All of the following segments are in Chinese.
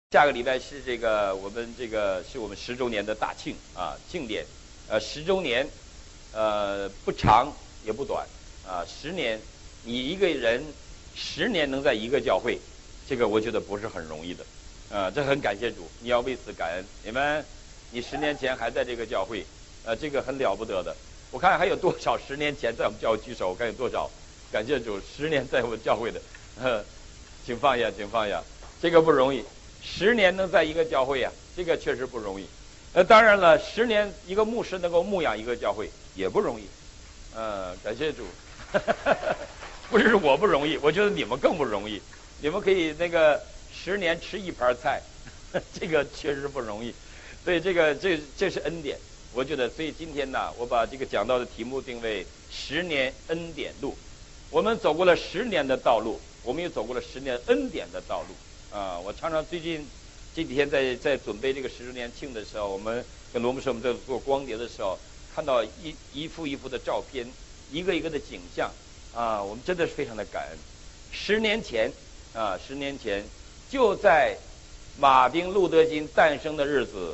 下个礼拜是我们10周年的大庆啊庆典，10周年，不长也不短啊，10年，你一个人10年能在一个教会，这个我觉得不是很容易的，这很感谢主，你要为此感恩。你10年前还在这个教会，这个很了不得的。我看还有多少10年前在我们教会举手，我看有多少，感谢主，10年在我们教会的，请放下，请放下，这个不容易。10年能在一个教会呀，这个确实不容易。当然了，10年一个牧师能够牧养一个教会也不容易。感谢主，不是我不容易，我觉得你们更不容易。你们可以10年吃一盘菜，这个确实不容易。所以这是恩典，我觉得。所以今天呢，我把这个讲到的题目定为10年恩典路。我们走过了10年的道路，我们也走过了10年恩典的道路。我常常这几天在准备这个10周年庆的时候，我们跟罗牧师我们在做光碟的时候，看到一幅一幅的照片，一个一个的景象，我们真的是非常的感恩。10年前就在马丁路德金诞生的日子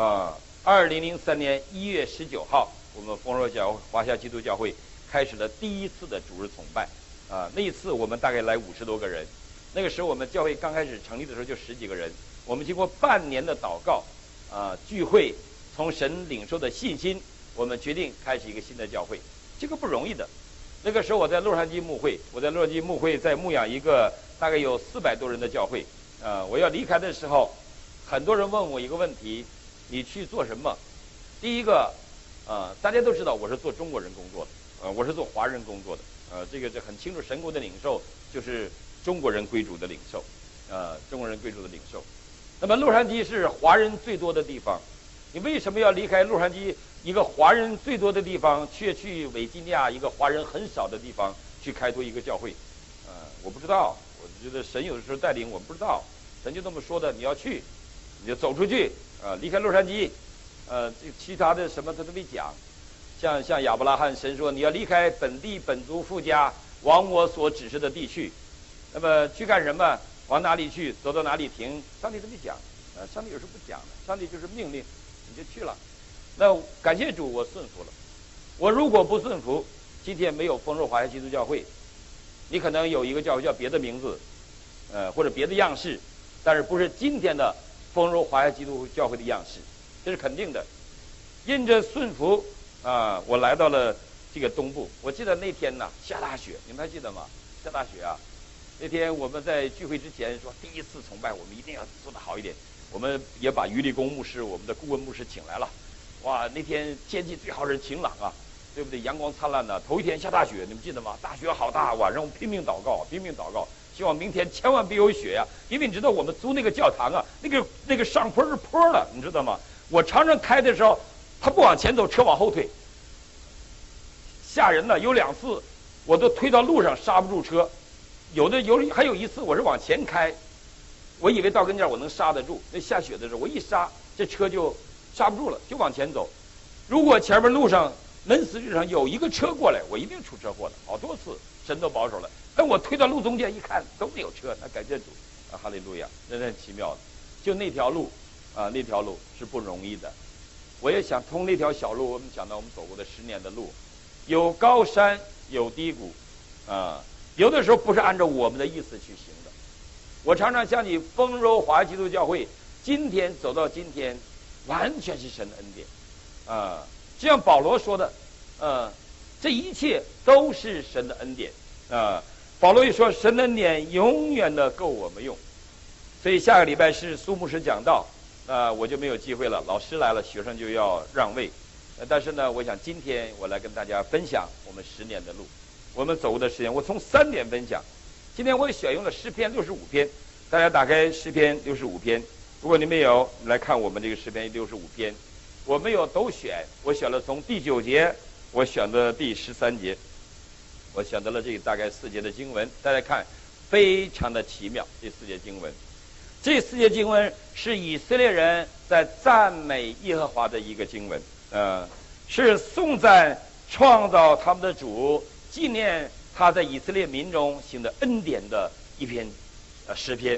，2003年1月19号，我们丰润华夏基督教会开始了第一次的主日崇拜，那一次我们大概来50多个人。那个时候我们教会刚开始成立的时候就10几个人，我们经过半年的祷告，聚会，从神领受的信心，我们决定开始一个新的教会，这个不容易的。那个时候我在洛杉矶牧会，在牧养一个大概有400多人的教会，我要离开的时候，很多人问我一个问题：你去做什么？第一个，大家都知道我是做中国人工作的，我是做华人工作的，这很清楚，神国的领受就是中国人归主的领受，中国人归主的领受。那么洛杉矶是华人最多的地方，你为什么要离开洛杉矶一个华人最多的地方，却去维吉尼亚一个华人很少的地方去开拓一个教会？我不知道，我觉得神有的时候带领我们不知道，神就这么说的，你要去，你就走出去，离开洛杉矶，其他的什么他都没讲。像亚伯拉罕，神说你要离开本地本族富家，往我所指示的地去。那么去干什么？往哪里去？走到哪里停？上帝都没讲，上帝有时不讲的，上帝就是命令，你就去了。那感谢主，我顺服了。我如果不顺服，今天没有丰润华夏基督教会，你可能有一个教会叫别的名字，或者别的样式，但是不是今天的丰润华夏基督教会的样式，这是肯定的。因着顺服我来到了这个东部。我记得那天呢下大雪，你们还记得吗？下大雪啊！那天我们在聚会之前说，第一次崇拜我们一定要做得好一点。我们也把于立功牧师，我们的顾问牧师请来了。哇，那天天气最好是晴朗啊，对不对？阳光灿烂的。头一天下大雪，你们记得吗？大雪好大，晚上我们拼命祷告，希望明天千万别有雪呀，因为你知道我们租那个教堂啊，那个上坡是坡的，你知道吗？我常常开的时候，他不往前走，车往后退，吓人的。有2次我都推到路上刹不住车。还有一次我是往前开，我以为到跟前我能刹得住，那下雪的时候我一刹，这车就刹不住了，就往前走。如果前面路上门死路上有一个车过来，我一定出车祸的，好多次，神都保守了。但我推到路中间一看都没有车，那感谢主哈利路亚，真是很奇妙的。就那条路那条路是不容易的。我也想通那条小路，我们想到我们走过的10年的路，有高山有低谷有的时候不是按照我们的意思去行的。我常常想起丰柔华基督教会今天走到今天，完全是神的恩典就像保罗说的这一切都是神的恩典保罗也说神的恩典永远的够我们用。所以下个礼拜是苏牧师讲道，我就没有机会了，老师来了，学生就要让位但是呢，我想今天我来跟大家分享我们10年的路，我们走过的时间，我从3点分享。今天我也选用了诗篇65篇，大家打开诗篇65篇。如果你没有，你来看我们这个诗篇65篇。我没有都选，我选了从第9节，我选的第13节，我选择了这大概4节的经文。大家看，非常的奇妙，这4节经文。这4节经文是以色列人在赞美耶和华的一个经文，是颂赞创造他们的主，纪念他在以色列民中行的恩典的一篇诗篇。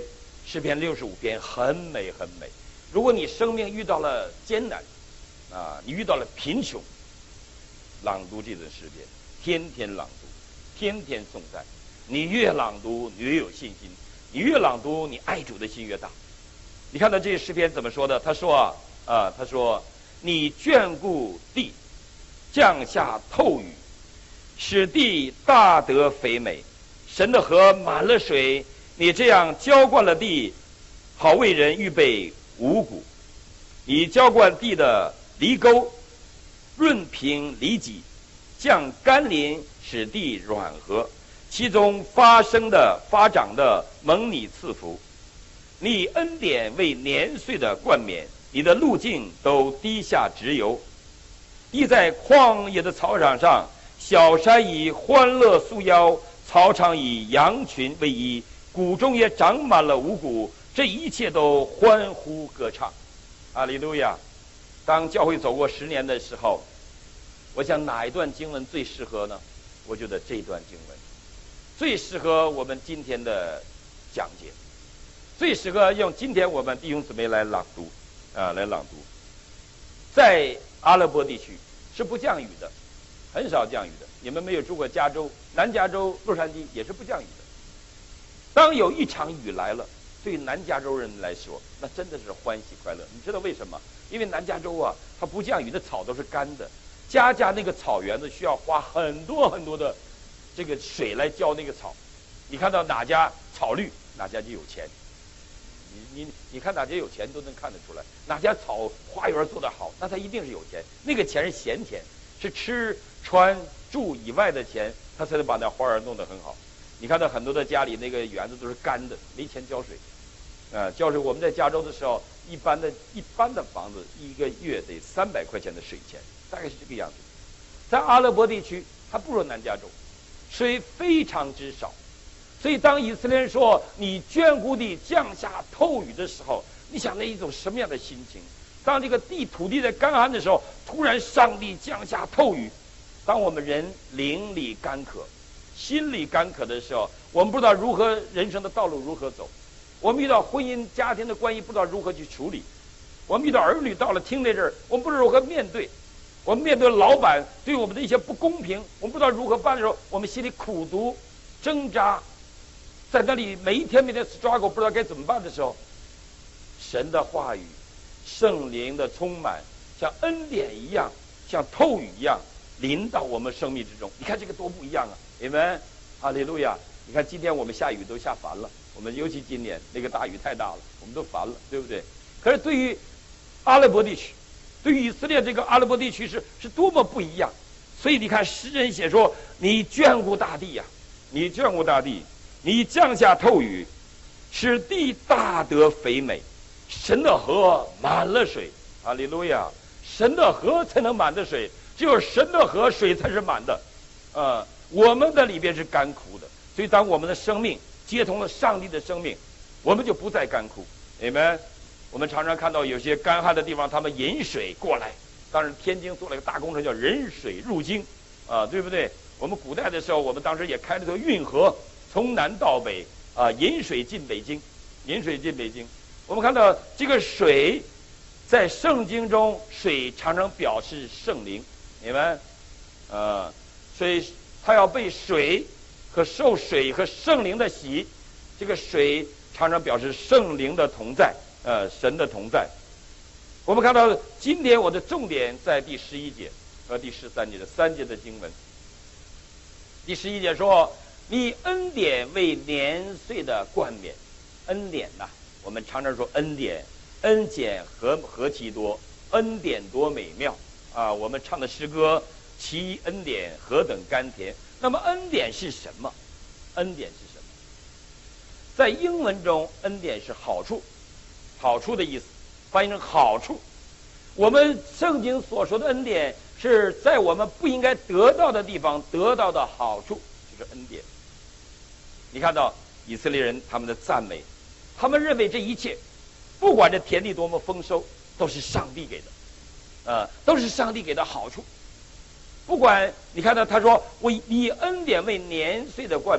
诗篇65篇很美很美。如果你生命遇到了艰难，你遇到了贫穷，朗读这段诗篇，天天朗读，天天颂赞。你越朗读，你越有信心；你越朗读，你爱主的心越大。你看到这诗篇怎么说的？他说他说你眷顾地，降下透雨，使地大得肥美。神的河满了水，你这样浇灌了地，好为人预备五谷。你浇灌地的犁沟，润平犁脊，降甘霖，使地软和，其中发长的蒙你赐福。你以恩典为年岁的冠冕，你的路径都低下直游。地在旷野的草场上，小山以欢乐束腰，草场以羊群为衣，谷中也长满了五谷，这一切都欢呼歌唱。哈利路亚！当教会走过10年的时候，我想哪一段经文最适合呢？我觉得这段经文最适合我们今天的讲解，最适合用今天我们弟兄姊妹来朗读来朗读。在阿拉伯地区是不降雨的，很少降雨的。你们没有住过加州，南加州洛杉矶也是不降雨的。当有一场雨来了，对南加州人来说，那真的是欢喜快乐。你知道为什么？因为南加州它不降雨的草都是干的，家那个草原呢需要花很多很多的这个水来浇那个草。你看到哪家草绿，哪家就有钱。你看哪家有钱都能看得出来，哪家草花园做得好，那他一定是有钱。那个钱是闲钱，是吃穿住以外的钱，他才能把那花园弄得很好。你看到很多的家里那个园子都是干的，没钱浇水。浇水我们在加州的时候，一般的房子一个月得300块钱的水钱，大概是这个样子。在阿拉伯地区，它不如南加州，水非常之少。所以当以色列人说你眷顾地降下透雨的时候，你想那一种什么样的心情？当这个土地在干旱的时候，突然上帝降下透雨。当我们人灵里干渴，心里干渴的时候，我们不知道人生的道路如何走。我们遇到婚姻家庭的关系，不知道如何去处理。我们遇到儿女到了teenager，我们不知道如何面对。我们面对老板对我们的一些不公平，我们不知道如何办的时候，我们心里苦读挣扎，在那里每一天 struggle， 不知道该怎么办的时候，神的话语圣灵的充满，像恩典一样，像透雨一样临到我们生命之中。你看这个多不一样啊！你们哈利路亚！你看今天我们下雨都下烦了，我们尤其今年那个大雨太大了，我们都烦了，对不对？可是对于阿拉伯地区，对于以色列这个阿拉伯地区是多么不一样。所以你看诗人写说，你眷顾大地呀，你眷顾大地，你降下透雨，使地大得肥美。神的河满了水，哈利路亚！神的河才能满的水，只有神的河水才是满的。我们的里边是干枯的，所以当我们的生命接通了上帝的生命，我们就不再干枯。Amen。我们常常看到有些干旱的地方，他们引水过来。当然，天津做了一个大工程，叫引水入京，对不对？我们古代的时候，我们当时也开了条运河，从南到北，引水进北京，引水进北京。我们看到这个水，在圣经中，水常常表示圣灵，明白？所以它要被水受水和圣灵的洗，这个水常常表示圣灵的同在，神的同在。我们看到今天我的重点在第11节和第13节的3节的经文。第11节说：“你恩典为年岁的冠冕。”恩典呐，我们常常说恩典，恩典何其多，恩典多美妙啊！我们唱的诗歌，其恩典何等甘甜。那么恩典是什么？恩典是什么？在英文中，恩典是好处，好处的意思，翻译成好处。我们圣经所说的恩典，是在我们不应该得到的地方得到的好处，就是恩典。你看到以色列人他们的赞美，他们认为这一切，不管这田地多么丰收，都是上帝给的，都是上帝给的好处。不管你看到他说，我以恩典为年岁的冠冕，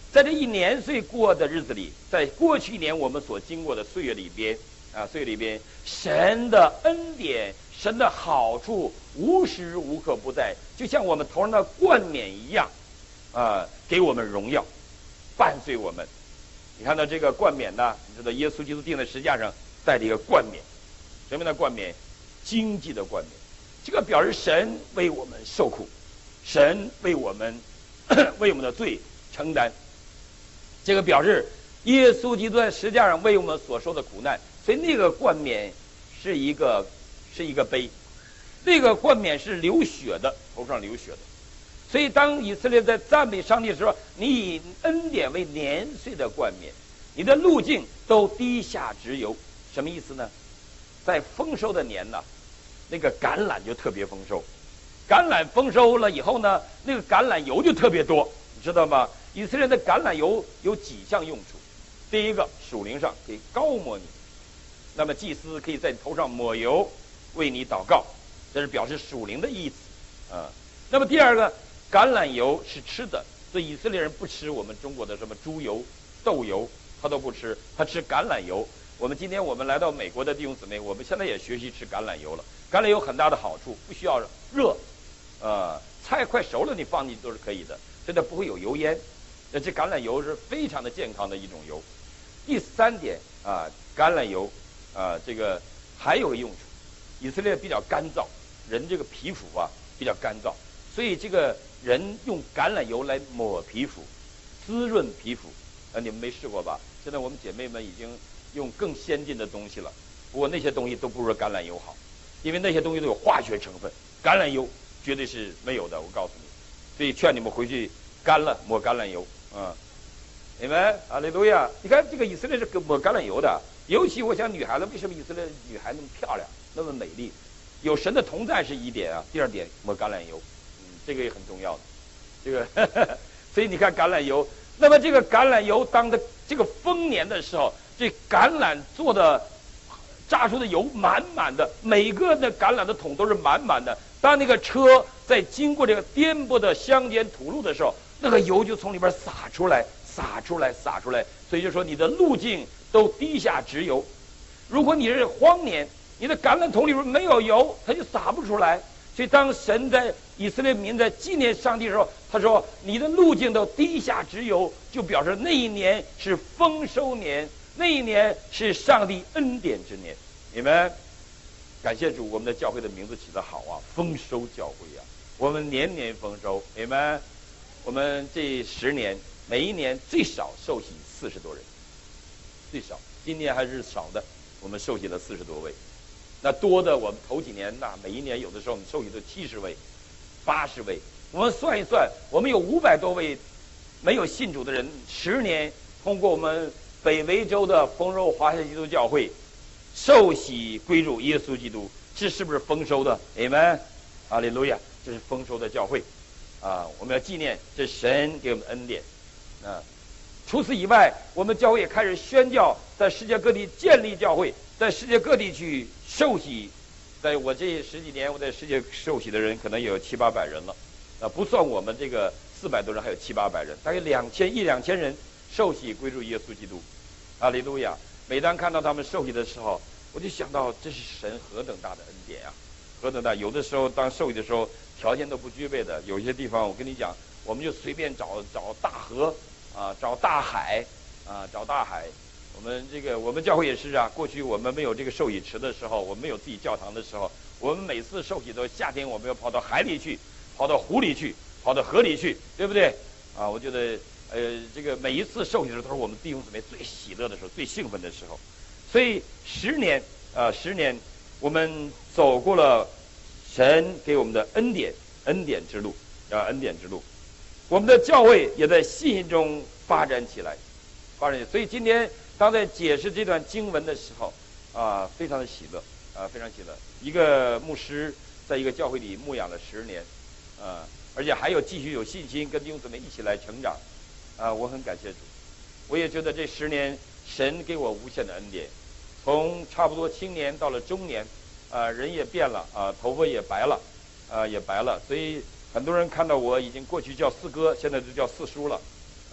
在这一年岁过的日子里，在过去一年我们所经过的岁月里边神的恩典、神的好处无时无刻不在，就像我们头上的冠冕一样，给我们荣耀，伴随我们。你看到这个冠冕呢？你知道耶稣基督钉在十字架上带着一个冠冕，什么样的冠冕？荆棘的冠冕。这个表示神为我们受苦，神为我们为我们的罪承担。这个表示耶稣基督在十字架上为我们所受的苦难，所以那个冠冕是一个杯，那个冠冕是流血的，头上流血的。所以当以色列在赞美上帝的时候，你以恩典为年岁的冠冕，你的路径都低下直游。什么意思呢？在丰收的年呢，那个橄榄就特别丰收，橄榄丰收了以后呢，那个橄榄油就特别多，你知道吗？以色列的橄榄油有几项用处。第一个，属灵上可以膏抹你，那么祭司可以在你头上抹油为你祷告，这是表示属灵的意思啊。那么第二个，橄榄油是吃的，所以以色列人不吃我们中国的什么猪油、豆油，他都不吃，他吃橄榄油。今天我们来到美国的弟兄姊妹，我们现在也学习吃橄榄油了。橄榄油很大的好处，不需要热，菜快熟了你放进去都是可以的，所以它不会有油烟。这橄榄油是非常的健康的一种油。第三点橄榄油这个还有个用处，以色列比较干燥，人这个皮肤比较干燥，所以这个人用橄榄油来抹皮肤，滋润皮肤。你们没试过吧？现在我们姐妹们已经用更先进的东西了，不过那些东西都不如橄榄油好，因为那些东西都有化学成分，橄榄油绝对是没有的，我告诉你。所以劝你们回去干了抹橄榄油你们哈利路亚！你看这个以色列是抹橄榄油的，尤其我想女孩子，为什么以色列女孩那么漂亮，那么美丽？有神的同在是一点啊，第二点抹橄榄油，这个也很重要的。这个所以你看橄榄油，那么这个橄榄油当的这个丰年的时候，这橄榄做的榨出的油满满的，每个那橄榄的桶都是满满的。当那个车在经过这个颠簸的乡间土路的时候，那个油就从里边洒出来。所以就说你的路径都低下直游。如果你是荒年，你的橄榄桶里边没有油，它就洒不出来。所以当神在以色列民在纪念上帝的时候，他说你的路径都低下直游，就表示那一年是丰收年，那一年是上帝恩典之年。你们感谢主，我们的教会的名字起得好啊，丰收教会啊，我们年年丰收。你们我们这10年每一年最少受洗40多人，最少。今年还是少的，我们受洗了40多位。那多的我们头几年每一年有的时候我们受洗都70位、80位。我们算一算，我们有500多位没有信主的人，10年通过我们北维州的丰柔华夏基督教会受洗归入耶稣基督，这是不是丰收的？阿们，哈利路亚！这是丰收的教会我们要纪念这神给我们恩典除此以外，我们教会也开始宣教，在世界各地建立教会，在世界各地去受洗。在我这10几年，我在世界受洗的人可能有700-800人了，不算我们这个400多人，还有700-800人，大概1-2000人受洗归入耶稣基督。哈利路亚！每当看到他们受洗的时候，我就想到这是神何等大的恩典啊，何等大！有的时候当受洗的时候，条件都不具备的，有些地方我跟你讲，我们就随便找大河找大海找大海。我们教会也是过去我们没有这个受洗池的时候，我们没有自己教堂的时候，我们每次受洗都夏天我们要跑到海里去，跑到湖里去，跑到河里去，对不对我觉得这个每一次受洗的时候都是我们弟兄姊妹最喜乐的时候，最兴奋的时候。所以10年我们走过了神给我们的恩典之路恩典之路。我们的教会也在信心中发展起来。所以今天当在解释这段经文的时候非常的喜乐非常喜乐。一个牧师在一个教会里牧养了10年而且还有继续有信心跟弟兄姊妹一起来成长我很感谢主。我也觉得这10年神给我无限的恩典，从差不多青年到了中年人也变了头发也白了所以很多人看到我已经过去叫4哥，现在就叫4叔了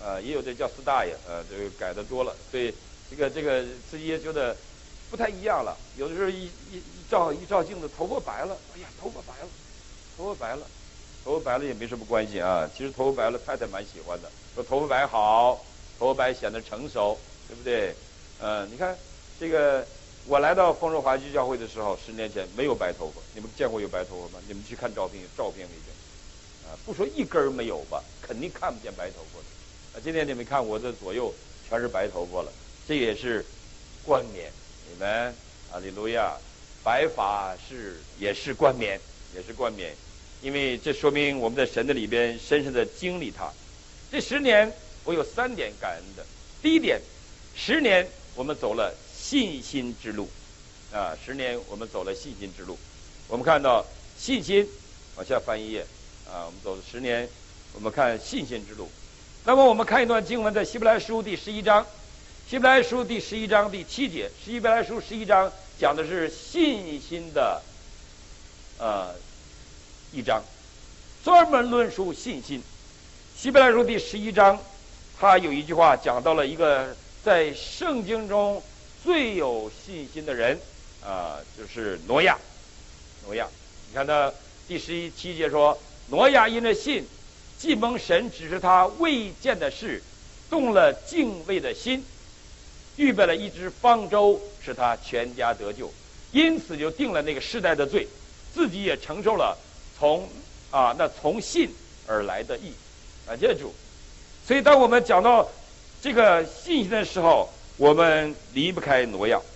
也有的叫四大爷，这个改的多了，所以这个自己也觉得不太一样了。有的时候一照镜子，头发白了，哎呀，头发白了也没什么关系啊。其实头发白了，太太蛮喜欢的，说头发白好，头发白显得成熟，对不对？你看这个，我来到丰润华基教会的时候，10年前没有白头发，你们见过有白头发吗？你们去看照片里边，不说一根没有吧，肯定看不见白头发的。今天你们看我的左右全是白头发了，这也是冠冕，你们哈利路亚，白发也是冠冕，因为这说明我们在神的里边深深的经历它。这10年我有3点感恩的。第一点，10年我们走了信心之路，10年我们走了信心之路。我们看到信心，往下翻一页我们走了10年，我们看信心之路。那么我们看一段经文，在希伯来书第11章，希伯来书第11章第7节，希伯来书11章讲的是信心的一章，专门论述信心。希伯来书第11章，他有一句话讲到了一个在圣经中最有信心的人就是挪亚。你看他第17节说，挪亚因着信，既蒙神指示他未见的事，动了敬畏的心，预备了一只方舟，使他全家得救，因此就定了那个世代的罪，自己也承受了从信而来的义。感谢主。所以当我们讲到这个信心的时候，我们离不开挪亚。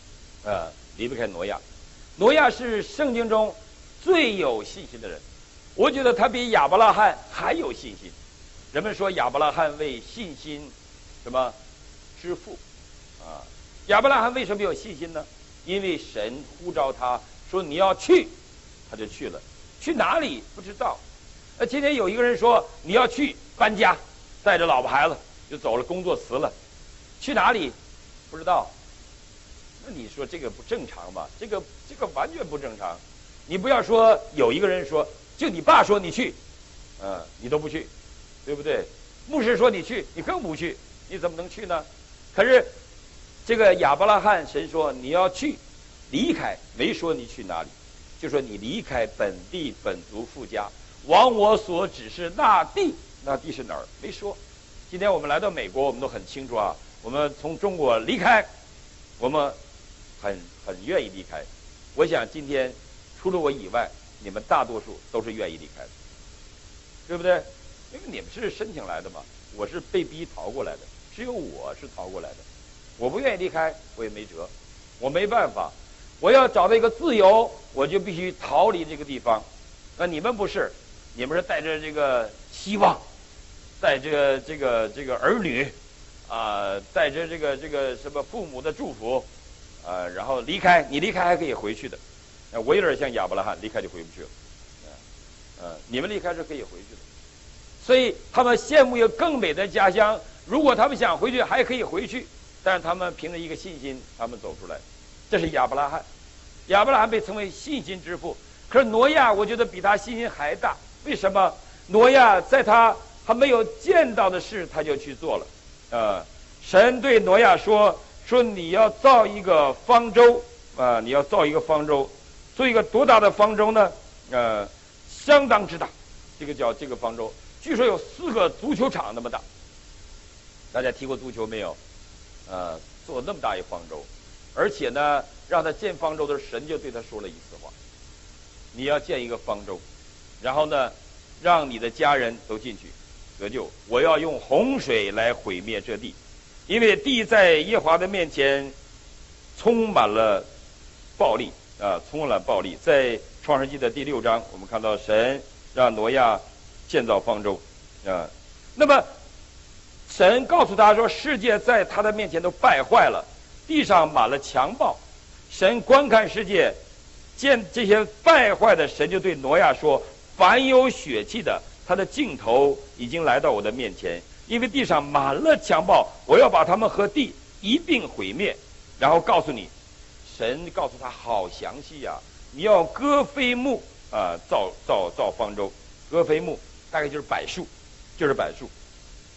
挪亚是圣经中最有信心的人，我觉得他比亚伯拉罕还有信心。人们说亚伯拉罕为信心之父亚伯拉罕为什么有信心呢？因为神呼召他说你要去，他就去了。去哪里不知道。今天有一个人说你要去搬家，带着老婆孩子就走了，工作辞了，去哪里不知道。那你说这个不正常吧？这个完全不正常。你不要说有一个人说，就你爸说你去，你都不去，对不对？牧师说你去，你更不去，你怎么能去呢？可是这个亚伯拉罕，神说你要去，离开，没说你去哪里，就说你离开本地本族父家，往我所指示那地。那地是哪儿？没说。今天我们来到美国，我们都很清楚我们从中国离开，我们很愿意离开。我想今天除了我以外，你们大多数都是愿意离开的，对不对？因为你们是申请来的嘛，我是被逼逃过来的，只有我是逃过来的。我不愿意离开，我也没辙，我没办法。我要找到一个自由，我就必须逃离这个地方。那你们不是，你们是带着这个希望，带着这个儿女带着这个什么父母的祝福然后离开。你离开还可以回去的，我有点像亚伯拉罕，离开就回不去了。你们离开是可以回去的，所以他们羡慕有更美的家乡。如果他们想回去，还可以回去，但是他们凭着一个信心，他们走出来。这是亚伯拉罕。亚伯拉罕被称为信心之父。可是挪亚，我觉得比他信心还大。为什么？挪亚在他还没有见到的事，他就去做了。神对挪亚说你要造一个方舟你要造一个方舟。做一个多大的方舟呢？相当之大。这个方舟，据说有4个足球场那么大。大家踢过足球没有？做那么大一方舟，而且呢，让他建方舟的神就对他说了一次话：你要建一个方舟，然后呢，让你的家人都进去得救。我要用洪水来毁灭这地，因为地在耶和华的面前充满了暴力在创世纪的第6章，我们看到神让挪亚建造方舟那么神告诉他说，世界在他的面前都败坏了，地上满了强暴。神观看世界，见这些败坏的，神就对挪亚说：凡有血气的，他的尽头已经来到我的面前，因为地上满了强暴，我要把他们和地一并毁灭。然后告诉你，神告诉他好详细你要割飞木造方舟。割飞木大概就是柏树，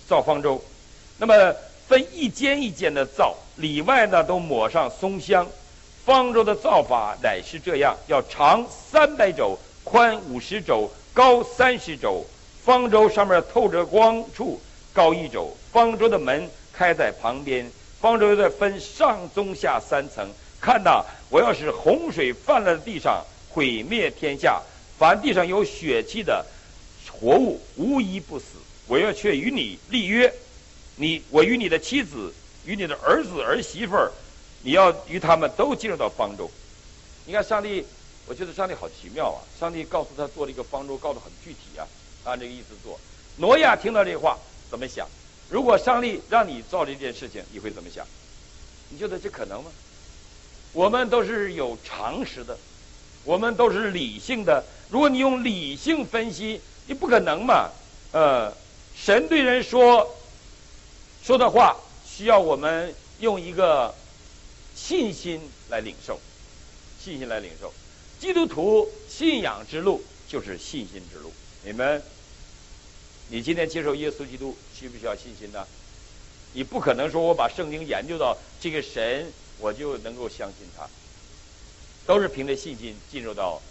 造方舟。那么分一间一间的造，里外呢都抹上松香。方舟的造法乃是这样：要长300肘，宽50肘，高30肘。方舟上面透着光处高1肘。方舟的门开在旁边。方舟再分上中下3层。看呐，我要使洪水泛滥的地上，毁灭天下。凡地上有血气的活物，无一不死。我要却与你立约，我与你的妻子，与你的儿子儿媳妇儿，你要与他们都进入到方舟。你看上帝，我觉得上帝好奇妙啊！上帝告诉他做了一个方舟，告诉很具体啊，按这个意思做。挪亚听到这话怎么想？如果上帝让你做这件事情，你会怎么想？你觉得这可能吗？我们都是有常识的，我们都是理性的。如果你用理性分析，你不可能嘛。神对人说的话，需要我们用一个信心来领受，信心来领受。基督徒信仰之路就是信心之路。你们，你今天接受耶稣基督，需不需要信心呢？你不可能说我把圣经研究到这个神，我就能够相信他。都是凭着信心进入到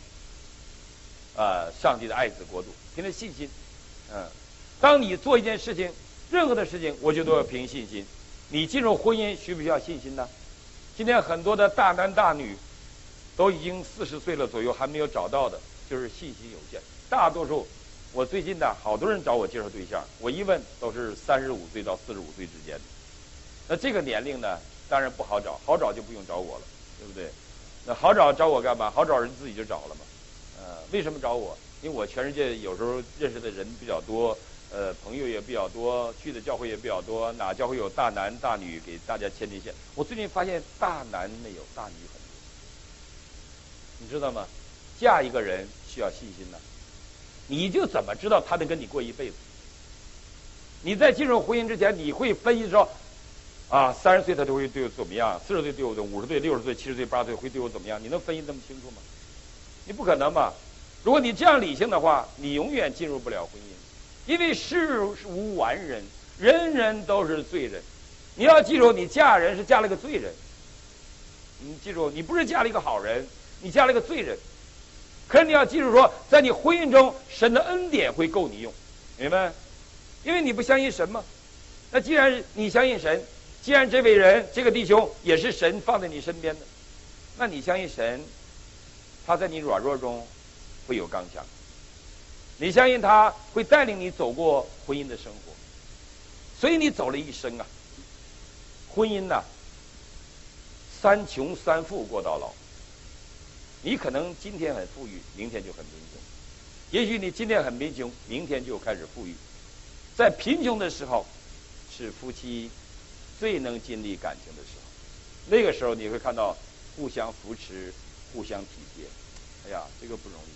上帝的爱子国度，凭着信心。当你做一件事情，任何的事情，我觉得都要凭信心。你进入婚姻需不需要信心呢？今天很多的大男大女都已经40岁了左右还没有找到的，就是信心有限。大多数，我最近的好多人找我介绍对象，我一问都是35岁到45岁之间的。那这个年龄呢，当然不好找，好找就不用找我了，对不对？那好找我干嘛？好找人自己就找了嘛。为什么找我？因为我全世界有时候认识的人比较多，朋友也比较多，去的教会也比较多，哪教会有大男大女给大家牵进线。我最近发现大男没有，大女很多，你知道吗？嫁一个人需要信心呢，你就怎么知道他能跟你过一辈子？你在进入婚姻之前，你会分析说，30岁他就会对我怎么样，40岁对我，50岁、60岁、70岁、80岁会对我怎么样？你能分析那么清楚吗？你不可能嘛！如果你这样理性的话，你永远进入不了婚姻，因为世无完人，人人都是罪人。你要记住，你嫁人是嫁了个罪人。你记住，你不是嫁了一个好人，你嫁了一个罪人。可是你要记住说，在你婚姻中，神的恩典会够你用，明白？因为你不相信神嘛。那既然你相信神，既然这位人这个弟兄也是神放在你身边的，那你相信神，他在你软弱中会有刚强，你相信他会带领你走过婚姻的生活，所以你走了一生啊。婚姻呐，3穷3富过到老。你可能今天很富裕，明天就很贫穷；也许你今天很贫穷，明天就开始富裕。在贫穷的时候，是夫妻最能经历感情的时候。那个时候你会看到互相扶持，互相体贴。哎呀，这个不容易。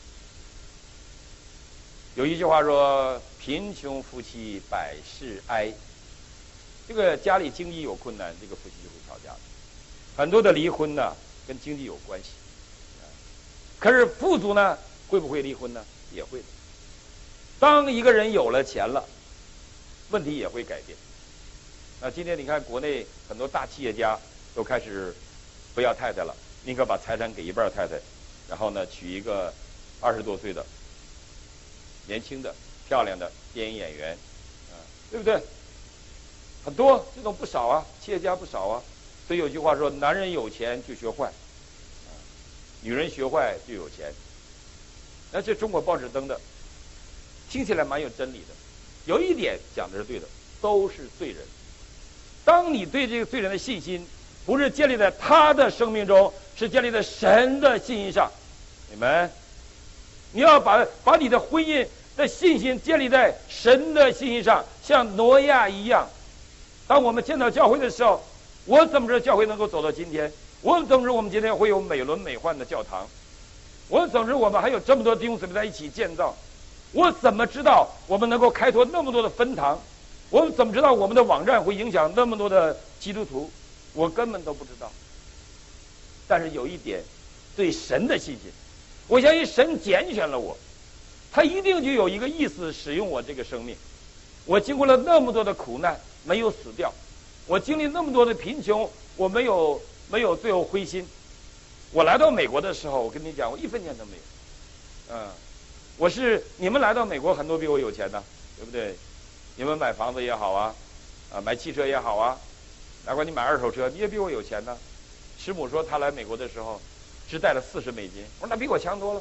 有一句话说：“贫穷夫妻百事哀。”这个家里经济有困难，这个夫妻就会吵架。很多的离婚呢，跟经济有关系。可是富足呢，会不会离婚呢？也会的。当一个人有了钱了，问题也会改变。那今天你看，国内很多大企业家都开始不要太太了，宁可把财产给一半太太，然后呢娶一个20多岁的年轻的漂亮的电影演员，对不对？很多这种不少啊，企业家不少啊。所以有句话说：“男人有钱就学坏，女人学坏就有钱。”那这中国报纸登的，听起来蛮有真理的。有一点讲的是对的，都是罪人。当你对这个罪人的信心不是建立在他的生命中，是建立在神的信心上，你们，你要把你的婚姻的信心建立在神的信心上，像挪亚一样。当我们见到教会的时候，我怎么知道教会能够走到今天？我怎么知道我们今天会有美轮美奂的教堂？我怎么知道我们还有这么多弟兄姊妹在一起建造？我怎么知道我们能够开拓那么多的分堂？我怎么知道我们的网站会影响那么多的基督徒？我根本都不知道。但是有一点，对神的信心，我相信神拣选了我，他一定就有一个意思使用我这个生命。 我经过了那么多的苦难，没有死掉；我经历那么多的贫穷，我没有最后灰心。我来到美国的时候，我跟你讲，我1分钱都没有。你们来到美国，很多比我有钱的，对不对？你们买房子也好啊，买汽车也好啊，哪怕你买2手车，你也比我有钱呢。师母说，她来美国的时候，只带了40美金。我说那比我强多了。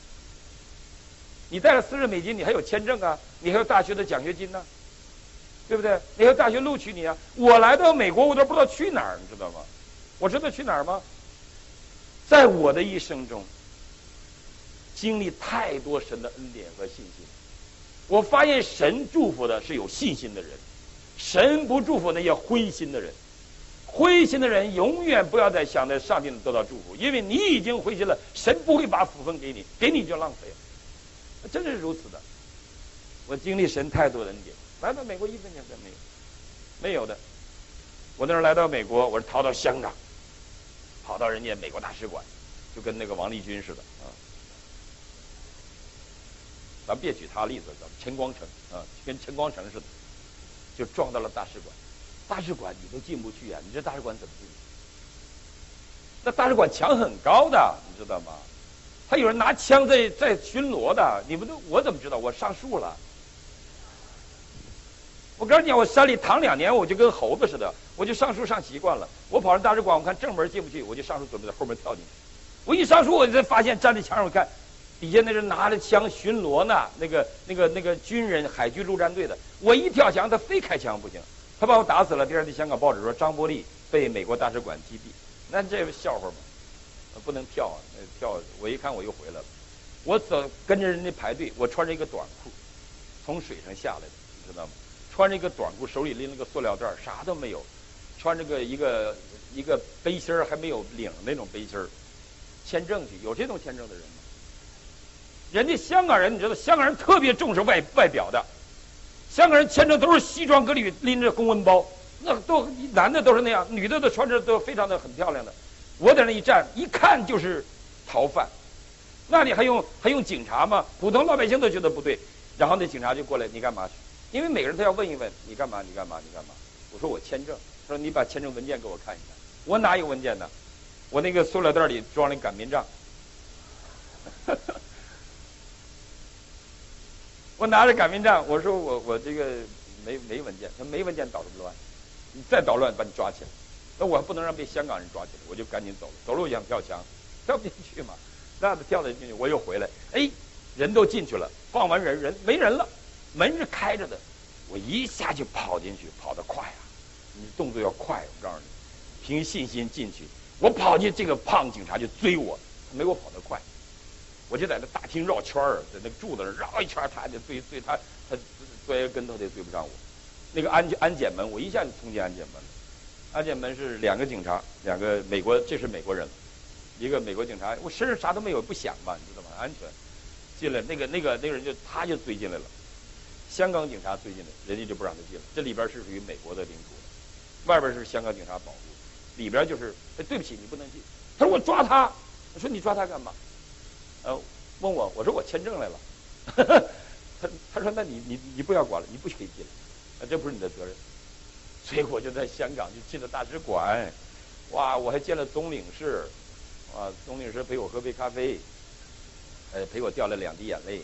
你带了40美金，你还有签证啊，你还有大学的奖学金呢，对不对？你还有大学录取你啊。我来到美国，我都不知道去哪儿，你知道吗？我知道去哪儿吗？在我的一生中，经历太多神的恩典和信心。我发现神祝福的是有信心的人，神不祝福那些灰心的人。灰心的人永远不要再想着上帝能得到祝福，因为你已经灰心了，神不会把福分给你，给你就浪费了。真是如此的。我经历神太多的恩典，来到美国1分钱都没有，没有的。我那时候来到美国，我是逃到香港，跑到人家美国大使馆，就跟那个王立军似的啊。咱别举他例子，咱们陈光诚啊，跟陈光诚似的，就撞到了大使馆。大使馆你都进不去啊！你这大使馆怎么进？那大使馆墙很高的，你知道吗？还有人拿枪在巡逻的，我怎么知道？我上树了。我告诉你，我山里躺2年，我就跟猴子似的，我就上树上习惯了。我跑上大使馆，我看正门进不去，我就上树准备在后面跳进去。我一上树，我就才发现站在墙上，我看底下那人拿着枪巡逻呢，那个军人，海军陆战队的。我一跳墙，他非开枪不行，他把我打死了。第二天香港报纸说张伯利被美国大使馆击毙，那这个笑话吗？不能跳啊！跳，我一看我又回来了。我跟着人家排队，我穿着一个短裤，从水上下来的，你知道吗？穿着一个短裤，手里拎了个塑料袋，啥都没有，穿着一个背心儿，还没有领那种背心儿，签证去。有这种签证的人吗？人家香港人，你知道，香港人特别重视外表的，香港人签证都是西装革履，拎着公文包，那都男的都是那样，女的都穿着都非常的很漂亮的。我在那一站，一看就是逃犯。那里还用警察吗？普通老百姓都觉得不对。然后那警察就过来，你干嘛去？因为每个人他要问一问，你干嘛？你干嘛？你干嘛？我说我签证。他说你把签证文件给我看一看。我哪有文件呢？我那个塑料袋里装了一擀面杖。我拿着擀面杖，我说我这个没文件。他说没文件捣什么乱？你再捣乱把你抓起来。那我还不能让被香港人抓起来，我就赶紧走了。走路想跳墙，跳不进去嘛。那跳得进去，我又回来。哎，人都进去了，放完人没人了，门是开着的。我一下就跑进去，跑得快啊！你动作要快，我告诉你，凭信心进去。我跑进，这个胖警察就追我，没我跑得快。我就在那大厅绕圈儿，在那个柱子上绕一圈，他就追他摔个跟头，他也追不上我。那个安检门，我一下就冲进安检门了。安检门是2个警察，2个美国，这是美国人，一个美国警察，我身上啥都没有，不响嘛，你知道吗？安全。进来那个人他就追进来了，香港警察追进来，人家就不让他进来。这里边是属于美国的领土的，外边是香港警察保护，里边就是对不起，你不能进。他说我抓他，我说你抓他干嘛？问我说我签证来了。他说那你不要管了，你不可以进来，这不是你的责任。所以我就在香港就进了大使馆，哇！我还见了总领事，哇！总领事陪我喝杯咖啡，陪我掉了2滴眼泪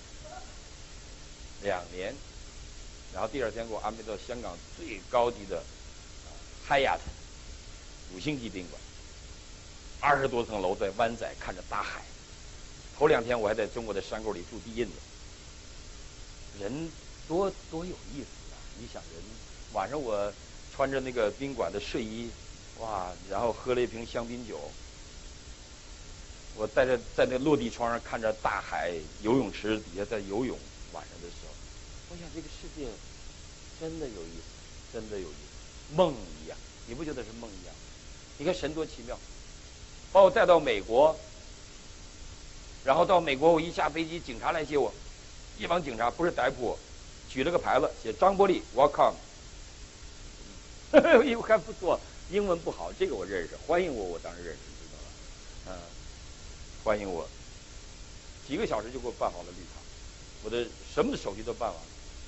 ，2年。然后第2天给我安排到香港最高级的Hyatt 5星级宾馆，20多层楼，在湾仔看着大海。头2天我还在中国的山沟里住地印子。人多有意思啊！你想人。晚上我穿着那个宾馆的睡衣，哇，然后喝了一瓶香槟酒。我在那落地窗上看着大海，游泳池底下在游泳。晚上的时候，我想这个世界真的有意思，真的有意思，梦一样，你不觉得是梦一样？你看神多奇妙，把我带到美国，然后到美国我一下飞机，警察来接我，一帮警察不是逮捕我，举了个牌子写张伯利 welcome。还不错，英文不好，这个我认识，欢迎我当然认识，知道吧？欢迎我，几个小时就给我办好了绿卡，我的什么手续都办完了，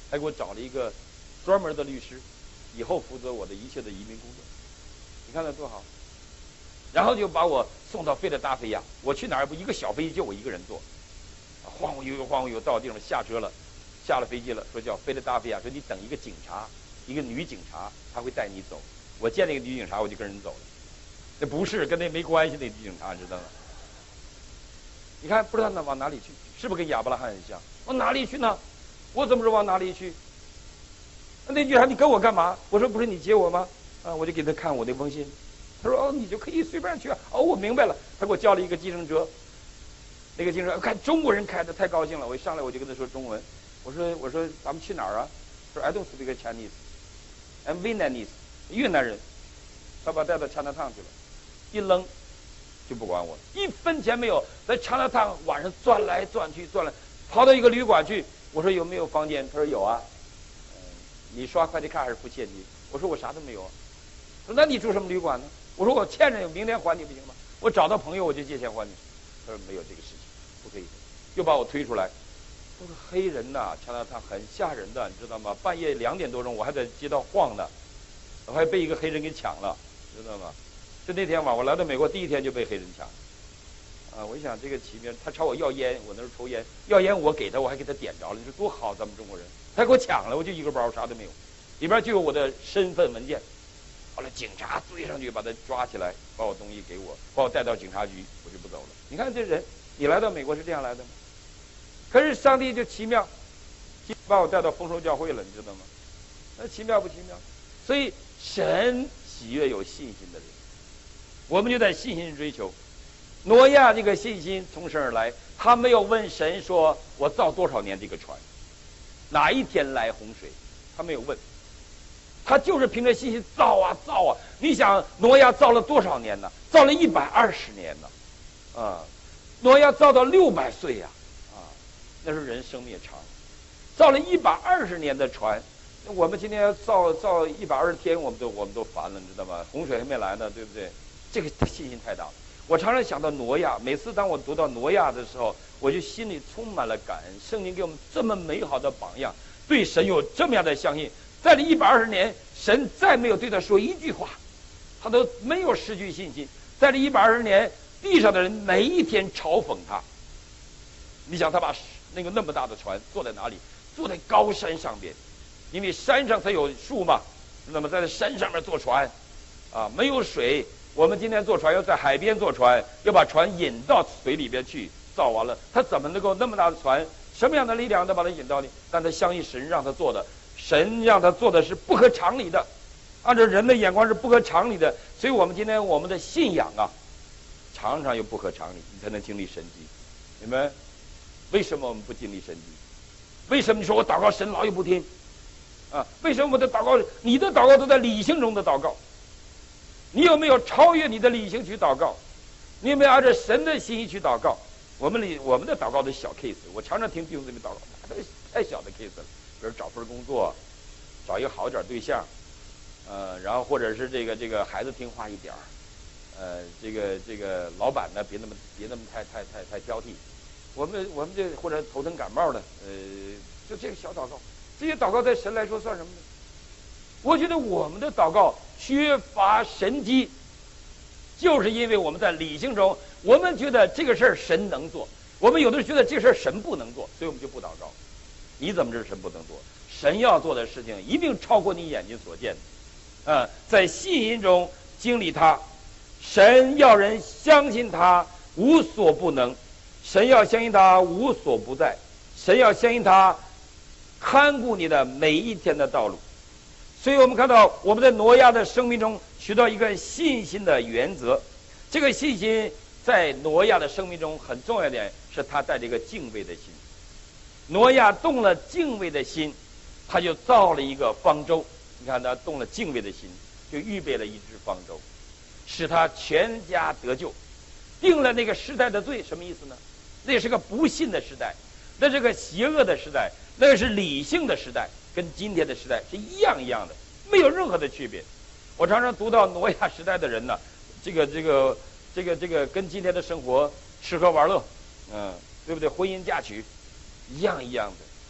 还给我找了一个专门的律师，以后负责我的一切的移民工作。你看那多好！然后就把我送到菲拉达菲亚，我去哪儿不一个小飞机就我一个人坐，晃晃悠悠晃晃悠悠到地方下车了，下了飞机了，说叫菲拉达菲亚，说你等一个警察，一个女警察，她会带你走。我见那个女警察，我就跟人走了。那不是跟那没关系，那女警察知道吗？你看不知道那往哪里去，是不是跟亚伯拉罕很像？往哪里去呢？我怎么知道往哪里去？那女孩你跟我干嘛？我说不是你接我吗？啊，我就给他看我那封信。他说哦，你就可以随便去啊。哦，我明白了。他给我叫了一个计程车，那个计程车看中国人开的太高兴了。我一上来我就跟他说中文，我说咱们去哪儿啊？说 I don't speak Chinese, I'm Vietnamese， 越南人。他把带到 Chinatown 去了，一扔就不管我了，一分钱没有，在 Chinatown 晚上转来转去，跑到一个旅馆去。我说有没有房间？他说有啊。你刷快递卡还是付现金？我说我啥都没有啊。说那你住什么旅馆呢？我说我欠着，明天还你不行吗？我找到朋友我就借钱还你。他说没有这个事情，不可以。又把我推出来。都是黑人呐，Chinatown很吓人的，你知道吗？半夜2点多钟我还在街道晃呢，我还被一个黑人给抢了，知道吗？就那天晚上我来到美国第一天就被黑人抢。我一想这个奇妙，他朝我要烟，我那儿抽烟，要烟我给他，我还给他点着了，你说多好，咱们中国人。他给我抢了，我就一个包，啥都没有，里边就有我的身份文件。后来警察追上去把他抓起来，把我东西给我，把我带到警察局，我就不走了。你看这人，你来到美国是这样来的吗？可是上帝就奇妙，把我带到丰收教会了，你知道吗？那奇妙不奇妙？所以神喜悦有信心的人，我们就在信心追求。挪亚这个信心从神而来，他没有问神说我造多少年这个船，哪一天来洪水，他没有问，他就是凭着信心造啊造啊。你想挪亚造了多少年呢？造了120年呢，挪亚造到600岁呀，那时候人生命也长，造了120年的船。我们今天要造120天，我们都烦了，你知道吗？洪水还没来呢，对不对？这个信心太大了。我常常想到挪亚，每次当我读到挪亚的时候，我就心里充满了感恩。圣经给我们这么美好的榜样，对神有这么样的相信，在这120年，神再没有对他说一句话，他都没有失去信心。在这120年，地上的人每一天嘲讽他。你想他把那个那么大的船坐在哪里？坐在高山上边，因为山上才有树嘛。那么在山上面坐船，没有水。我们今天坐船要在海边坐船，要把船引到水里边去，造完了，他怎么能够那么大的船？什么样的力量能把它引到呢？但他相信神让他做的，神让他做的是不合常理的，按照人的眼光是不合常理的。所以我们今天我们的信仰常常有不合常理，你才能经历神迹，明白？为什么我们不经历神迹？为什么你说我祷告神老也不听？为什么我的祷告，你的祷告都在理性中的祷告？你有没有超越你的理性去祷告？你有没有按照神的心意去祷告？我们的祷告都是小 case， 我常常听弟兄姊妹祷告，都是太小的 case 了。比如找份工作，找一个好一点对象，然后或者是这个孩子听话一点，这个老板呢别那么太挑剔。我们这或者头疼感冒的，就这个小祷告，这些祷告在神来说算什么呢？我觉得我们的祷告缺乏神机，就是因为我们在理性中，我们觉得这个事儿神能做，我们有的人觉得这个事儿神不能做，所以我们就不祷告。你怎么知道神不能做？神要做的事情一定超过你眼睛所见的，在信心中经历它。神要人相信他无所不能，神要相信他无所不在，神要相信他看顾你的每一天的道路。所以我们看到我们在挪亚的生命中学到一个信心的原则。这个信心在挪亚的生命中很重要一点，是他带着一个敬畏的心。挪亚动了敬畏的心，他就造了一个方舟。你看他动了敬畏的心，就预备了一只方舟，使他全家得救，定了那个时代的罪。什么意思呢？那是个不信的时代，那是个邪恶的时代，那个是理性的时代，跟今天的时代是一样的，没有任何的区别。我常常读到挪亚时代的人呢，这个跟今天的生活吃喝玩乐，对不对？婚姻嫁娶一样的。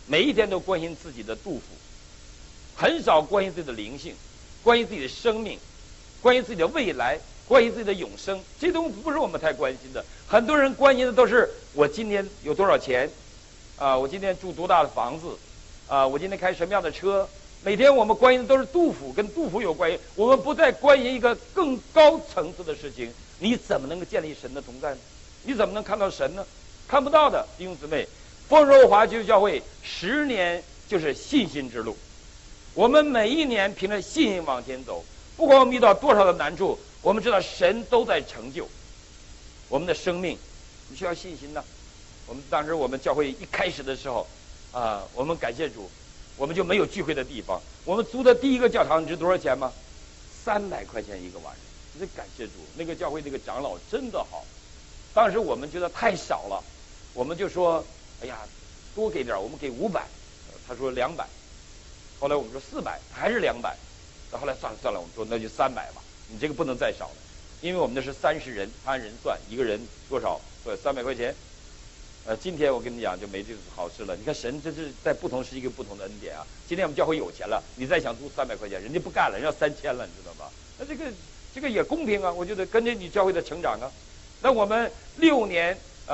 每一天都关心自己的肚腹，很少关心自己的灵性，关心自己的生命，关心自己的未来，关心自己的永生。这东西不是我们太关心的。很多人关心的都是我今天有多少钱，我今天住多大的房子，我今天开什么样的车。每天我们关心的都是肚腹，跟肚腹有关系。我们不再关心一个更高层次的事情。你怎么能够建立神的同在呢？你怎么能看到神呢？看不到的，弟兄姊妹。丰收华基督教会10年就是信心之路。我们每一年凭着信心往前走，不管我们遇到多少的难处，我们知道神都在成就我们的生命。你需要信心呢。当时我们教会一开始的时候，我们感谢主，我们就没有聚会的地方。我们租的第一个教堂，你知道多少钱吗？300块钱一个晚上。真感谢主，那个教会那个长老真的好。当时我们觉得太少了，我们就说，哎呀，多给点，我们给500。他说200。后来我们说400，还是200。到后来算了，我们说那就300吧。你这个不能再少了，因为我们那是30人，按人算，一个人多少？300块钱。今天我跟你讲就没这个好事了。你看神这是在不同时期一个不同的恩典啊。今天我们教会有钱了，你再想租300块钱，人家不干了，人家要3000了，你知道吧？那这个也公平啊，我觉得跟着你教会的成长啊。那我们6年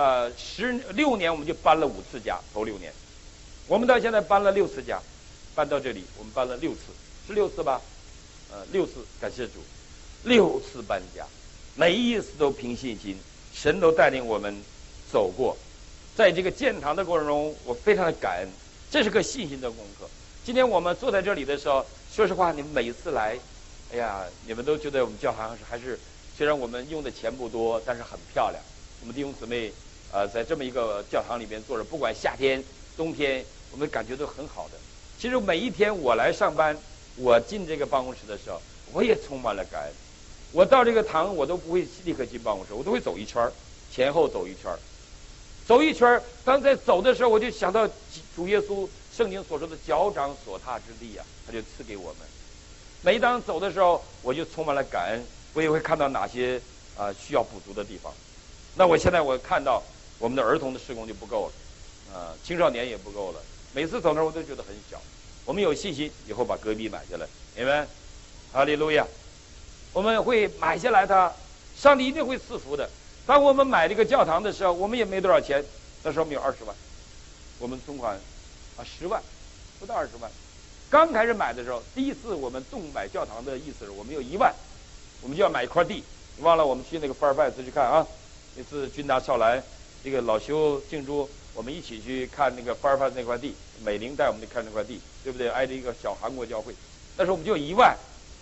，16年我们就搬了5次家，头6年，我们到现在搬了6次家，搬到这里我们搬了6次，是6次吧？6次，感谢主，6次搬家，每一次都凭信心，神都带领我们走过。在这个建堂的过程中，我非常的感恩，这是个信心的功课。今天我们坐在这里的时候，说实话，你们每一次来，哎呀，你们都觉得我们教堂还是虽然我们用的钱不多，但是很漂亮。我们弟兄姊妹在这么一个教堂里面坐着，不管夏天冬天，我们感觉都很好的。其实每一天我来上班，我进这个办公室的时候，我也充满了感恩。我到这个堂，我都不会立刻进办公室，我都会走一圈，前后走一圈。走一圈，当在走的时候，我就想到主耶稣圣经所说的脚掌所踏之地啊，他就赐给我们。每当走的时候，我就充满了感恩，我也会看到哪些需要补足的地方。那我现在我看到我们的儿童的事工就不够了，青少年也不够了。每次走那儿我都觉得很小。我们有信心以后把隔壁买下来，明白？哈利路亚！我们会买下来它，上帝一定会赐福的。当我们买这个教堂的时候，我们也没多少钱，那时候我们有20万，我们存款10万，不到20万。刚开始买的时候，第一次我们动买教堂的意思是我们有1万，我们就要买一块地。你忘了我们去那个菲尔拜斯去看啊？那次君达少兰，这个老修静珠，我们一起去看那个菲尔拜斯那块地，美玲带我们去看那块地，对不对？挨着一个小韩国教会，那时候我们就有1万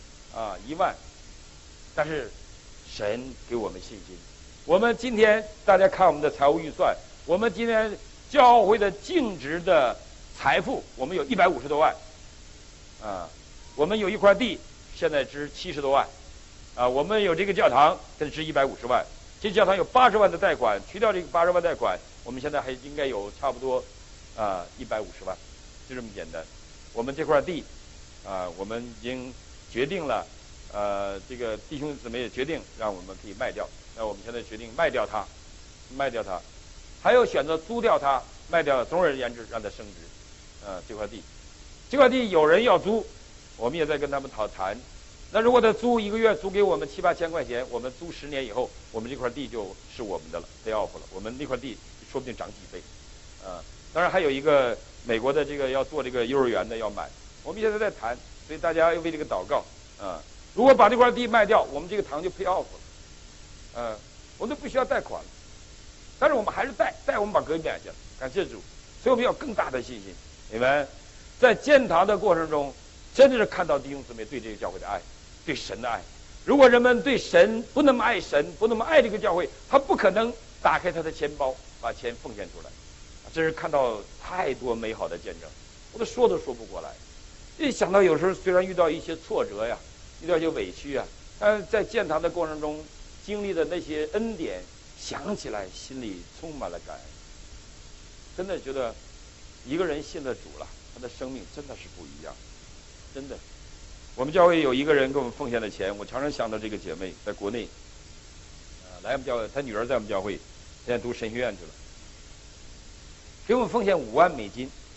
，1万。但是神给我们信心。我们今天大家看我们的财务预算，我们今天教会的净值的财富，我们有150多万，我们有一块地，现在值70多万，我们有这个教堂，现在值150万。这教堂有80万的贷款，去掉这个80万贷款，我们现在还应该有差不多150万，就这么简单。我们这块地，我们已经决定了，这个弟兄姊妹也决定让我们可以卖掉。那我们现在决定卖掉它，还有选择租掉它，卖掉，总而言之让它升值。这块地有人要租，我们也在跟他们谈。那如果他租1个月租给我们7、8千块钱，我们租10年以后，我们这块地就是我们的了 ，pay off 了。我们那块地说不定涨几倍。当然还有一个美国的这个要做这个幼儿园的要买，我们现在在谈，所以大家要为这个祷告。如果把这块地卖掉，我们这个堂就 pay off 了。我们都不需要贷款了，但是我们还是贷我们把隔壁买下来，感谢主。所以我们要更大的信心，你们在建堂的过程中，真的是看到弟兄姊妹对这个教会的爱，对神的爱。如果人们对神不那么爱神，不那么爱这个教会，他不可能打开他的钱包把钱奉献出来。真是看到太多美好的见证，我都说不过来。一想到有时候虽然遇到一些挫折呀，遇到一些委屈啊，但是在建堂的过程中经历的那些恩典，想起来心里充满了感恩。真的觉得一个人信了主了，他的生命真的是不一样，真的。我们教会有一个人给我们奉献的钱，我常常想到这个姐妹在国内，来我们教会，她女儿在我们教会，现在读神学院去了，给我们奉献5万美金，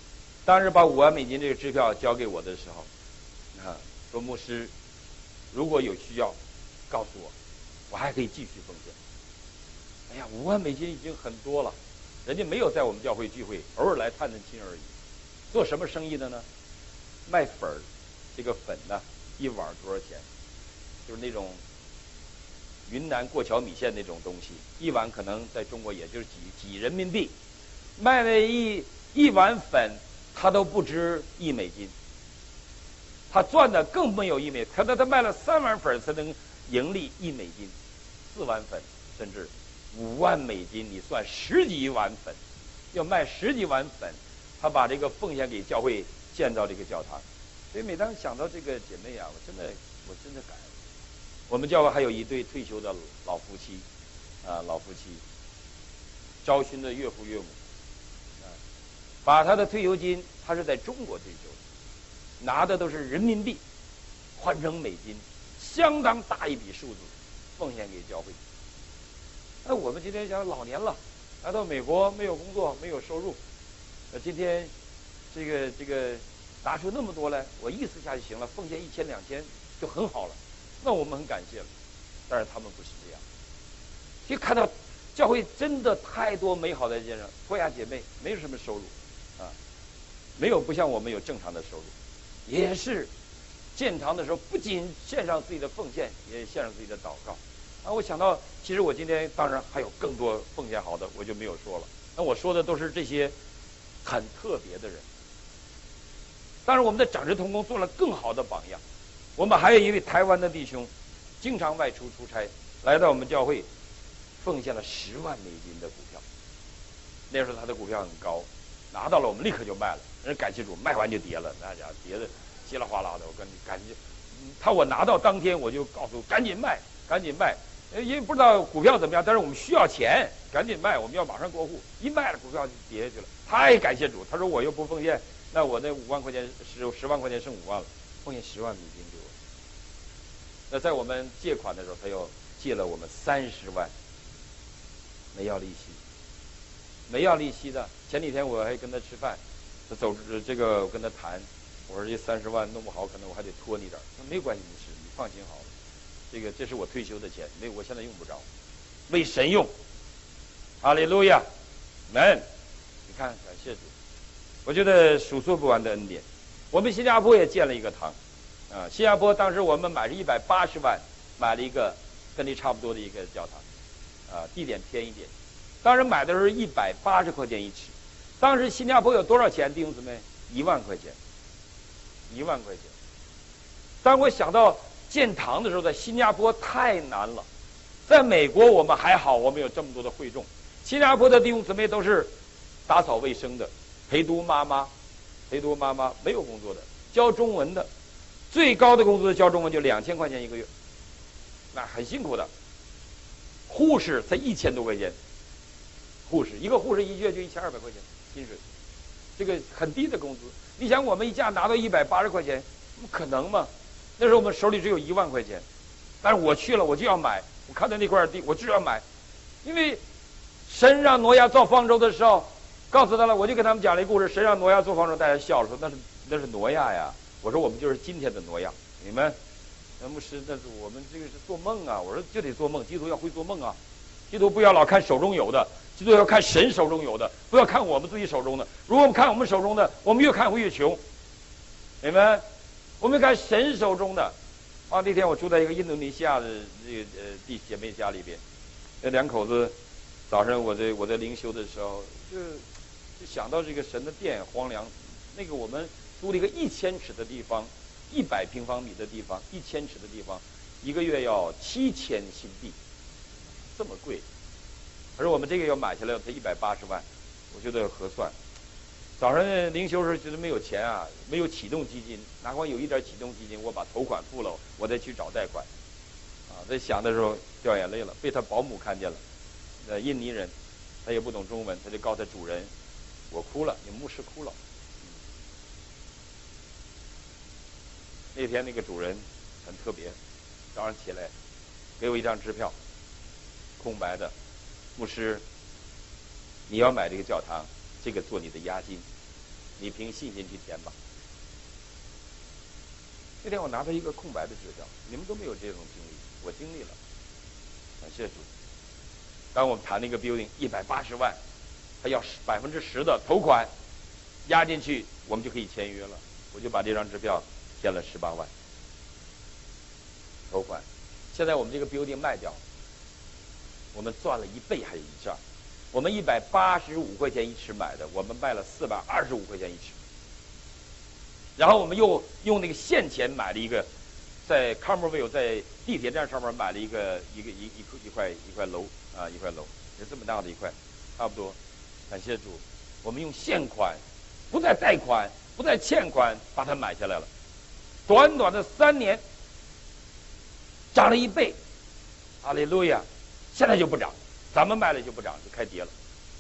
当时把5万美金这个支票交给我的时候，说牧师，如果有需要，告诉我，我还可以继续奉献。哎呀，5万美金已经很多了，人家没有在我们教会聚会，偶尔来探探亲而已。做什么生意的呢？卖粉儿，这个粉呢，一碗多少钱？就是那种云南过桥米线那种东西，一碗可能在中国也就是几人民币，卖了一碗粉，他都不值1美金，他赚的更没有1美，他卖了3碗粉才能盈利1美金，4碗粉甚至5万美金，你算10几碗粉，要卖10几碗粉，他把这个奉献给教会建造这个教堂。所以每当想到这个姐妹啊，我真的感恩。我们教会还有一对退休的老夫妻，招勋的岳父岳母，把他的退休金，他是在中国退休的，拿的都是人民币，换成美金，相当大一笔数字，奉献给教会。那我们今天讲老年了，来到美国没有工作，没有收入，今天这个拿出那么多来，我意思下就行了，奉献1000、2000就很好了，那我们很感谢了。但是他们不是这样，就看到教会真的太多美好的见证，托亚姐妹没有什么收入，没有不像我们有正常的收入，也是建堂的时候不仅献上自己的奉献，也献上自己的祷告。我想到，其实我今天当然还有更多奉献好的，我就没有说了。那我说的都是这些很特别的人。当然，我们的长执同工做了更好的榜样。我们还有一位台湾的弟兄，经常外出出差，来到我们教会，奉献了10万美金的股票。那时候他的股票很高，拿到了我们立刻就卖了。人感谢主，卖完就跌了，那家伙跌的稀里哗啦的。我跟你赶紧，我拿到当天我就告诉赶紧卖，赶紧卖。因为不知道股票怎么样，但是我们需要钱，赶紧卖，我们要马上过户。一卖了，股票就跌下去了。太感谢主，他说我又不奉献，那我那5万块钱10万块钱剩5万了，奉献10万美金给我。那在我们借款的时候，他又借了我们30万，没要利息，没要利息的。前几天我还跟他吃饭，他走这个我跟他谈，我说这30万弄不好，可能我还得拖你点儿。他说没关系，你放心好了。这是我退休的钱，我现在用不着，为神用。哈利路亚，门。你看，感谢主。我觉得数说不完的恩典。我们新加坡也建了一个堂，新加坡当时我们买是180万，买了一个跟这差不多的一个教堂，地点偏一点。当时买的时候180块钱一尺。当时新加坡有多少钱？弟兄姊妹，1万块钱，1万块钱。当我想到建堂的时候，在新加坡太难了，在美国我们还好，我们有这么多的会众。新加坡的弟兄姊妹都是打扫卫生的，陪读妈妈没有工作的，教中文的，最高的工资教中文就2000块钱一个月，那很辛苦的。护士才1000多块钱，一个护士一个月就1200块钱薪水，这个很低的工资。你想我们一下拿到180块钱，可能吗？那时候我们手里只有1万块钱，但是我去了，我就要买。我看到那块地，我就要买，因为神让挪亚造方舟的时候，告诉他了，我就跟他们讲了一个故事。神让挪亚造方舟，大家笑了，说那是挪亚呀。我说我们就是今天的挪亚，你们那牧师，那是我们这个是做梦啊。我说就得做梦，基督徒要会做梦啊。基督徒不要老看手中有的，基督徒要看神手中有的，不要看我们自己手中的。如果我们看我们手中的，我们越看会越穷，你们。我们看神手中的，那天我住在一个印度尼西亚的这个弟姐妹家里边，那2口子，早上我在灵修的时候，就想到这个神的殿荒凉，那个我们租了一个1000尺的地方，100平方米的地方，1000尺的地方，一个月要7000新币，这么贵。可是我们这个要买下来要才180万，我觉得合算。早上灵修时候觉得没有钱啊，没有启动基金，哪管有一点启动基金，我把头款付了，我再去找贷款，在想的时候掉眼泪了，被他保姆看见了，印尼人，他也不懂中文，他就告诉他主人，我哭了，你牧师哭了。那天那个主人很特别，早上起来给我一张支票，空白的，牧师，你要买这个教堂。这个做你的押金， 你凭信心去填吧。那天我拿到一个空白的纸条，你们都没有这种经历，我经历了，感谢主。当我们谈那个 building 180万，他要10%的头款压进去，我们就可以签约了。我就把这张支票填了18万头款。现在我们这个 building 卖掉，我们赚了1倍还有以上。我们185块钱一尺买的，我们卖了425块钱一尺。然后我们又用那个现钱买了一个，在 Carmerville 在地铁站上面买了一块楼啊，一块楼，有这么大的一块，差不多。感谢主，我们用现款，不再贷款，不再欠款，把它买下来了。短短的3年，涨了1倍，哈利路亚！现在就不涨，咱们卖了就不涨，就开跌了。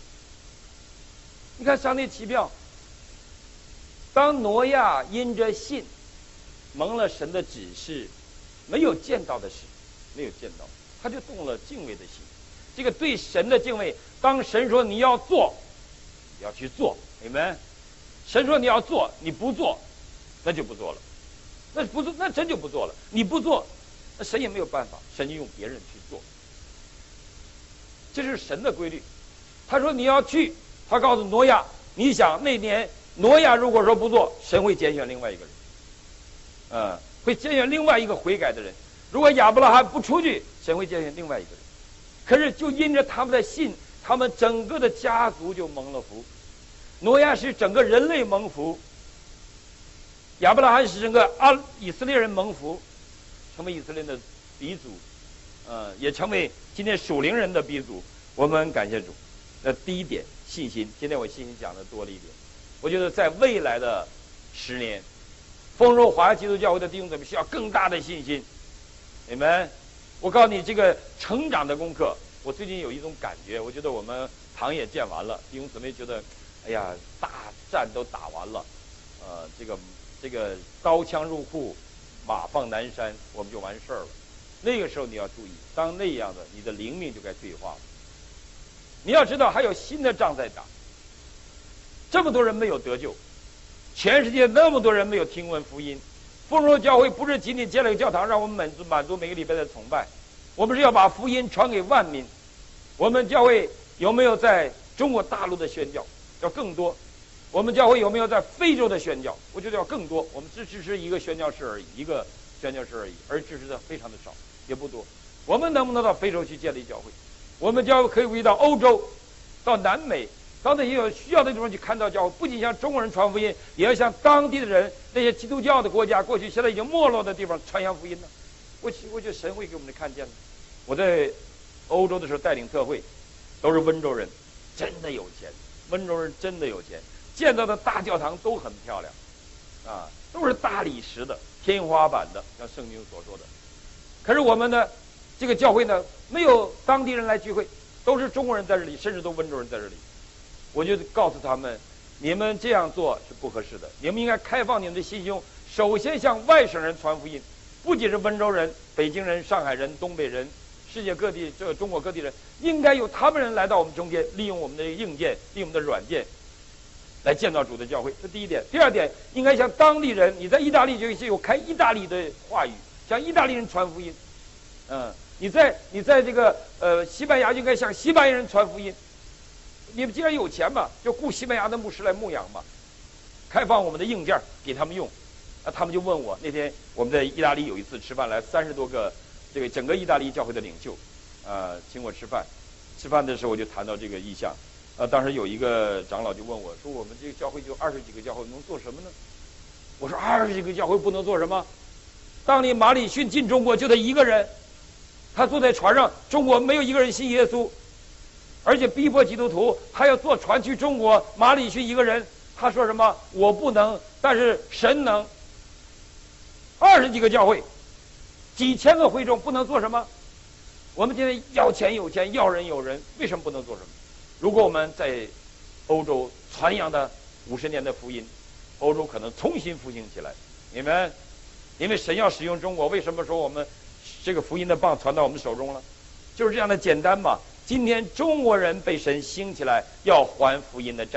你看上帝奇妙。当挪亚因着信蒙了神的指示，没有见到的事，没有见到，他就动了敬畏的心。这个对神的敬畏，当神说你要做，你要去做，你们，神说你要做，你不做，那就不做了，那不做，那真就不做了。你不做，那神也没有办法，神就用别人去做。这是神的规律。他说你要去，他告诉挪亚，你想那年。挪亚如果说不做，神会拣选另外一个人，会拣选另外一个悔改的人。如果亚伯拉罕不出去，神会拣选另外一个人。可是就因着他们的信，他们整个的家族就蒙了福。挪亚是整个人类蒙福，亚伯拉罕是整个以色列人蒙福，成为以色列的鼻祖，也成为今天属灵人的鼻祖。我们感谢主。那第一点，信心。今天我信心讲的多了一点。我觉得在未来的10年，丰收华基督教会的弟兄姊妹需要更大的信心。你们，我告诉你，这个成长的功课，我最近有一种感觉，我觉得我们堂也建完了，弟兄姊妹觉得，哎呀，大战都打完了，这个刀枪入库，马放南山，我们就完事儿了。那个时候你要注意，当那样的，你的灵命就该退化了。你要知道，还有新的仗在打。这么多人没有得救，全世界那么多人没有听闻福音。丰收教会不是仅仅建了一个教堂让我们满足每个礼拜的崇拜，我们是要把福音传给万民。我们教会有没有在中国大陆的宣教？要更多。我们教会有没有在非洲的宣教？我觉得要更多。我们只支持一个宣教士而已，一个宣教士而已，而支持的非常的少，也不多。我们能不能到非洲去建立教会？我们教会可以到欧洲，到南美。到那些有需要的地方去看到教会，不仅向中国人传福音，也要向当地的人，那些基督教的国家，过去现在已经没落的地方传扬福音呢。我觉得神会给我们看见的。我在欧洲的时候带领特会，都是温州人，真的有钱。温州人真的有钱，建造的大教堂都很漂亮，都是大理石的，天花板的，像圣经所说的。可是我们的这个教会呢，没有当地人来聚会，都是中国人在这里，甚至都温州人在这里。我就告诉他们，你们这样做是不合适的，你们应该开放你们的心胸，首先向外省人传福音，不仅是温州人、北京人、上海人、东北人，世界各地中国各地人，应该有他们人来到我们中间，利用我们的硬件，利用我们的软件，来建造主的教会。这第一点。第二点，应该向当地人，你在意大利就有开意大利的话语，向意大利人传福音。你在这个西班牙就应该向西班牙人传福音。你们既然有钱嘛，就雇西班牙的牧师来牧养嘛，开放我们的硬件给他们用。他们就问我，那天我们在意大利有一次吃饭，来30多个这个整个意大利教会的领袖，请我吃饭。吃饭的时候我就谈到这个意向，当时有一个长老就问我说，我们这个教会就20几个教会能做什么呢？我说20几个教会不能做什么？当年马里逊进中国就他一个人，他坐在船上，中国没有一个人信耶稣。而且逼迫基督徒，他要坐船去中国，马里逊一个人，他说什么？我不能，但是神能。20几个教会，几千个会众，不能做什么？我们今天要钱有钱，要人有人，为什么不能做什么？如果我们在欧洲传扬的50年的福音，欧洲可能重新复兴起来。你们，因为神要使用中国，为什么说我们这个福音的棒传到我们手中了？就是这样的简单嘛。今天中国人被神兴起来，要还福音的债。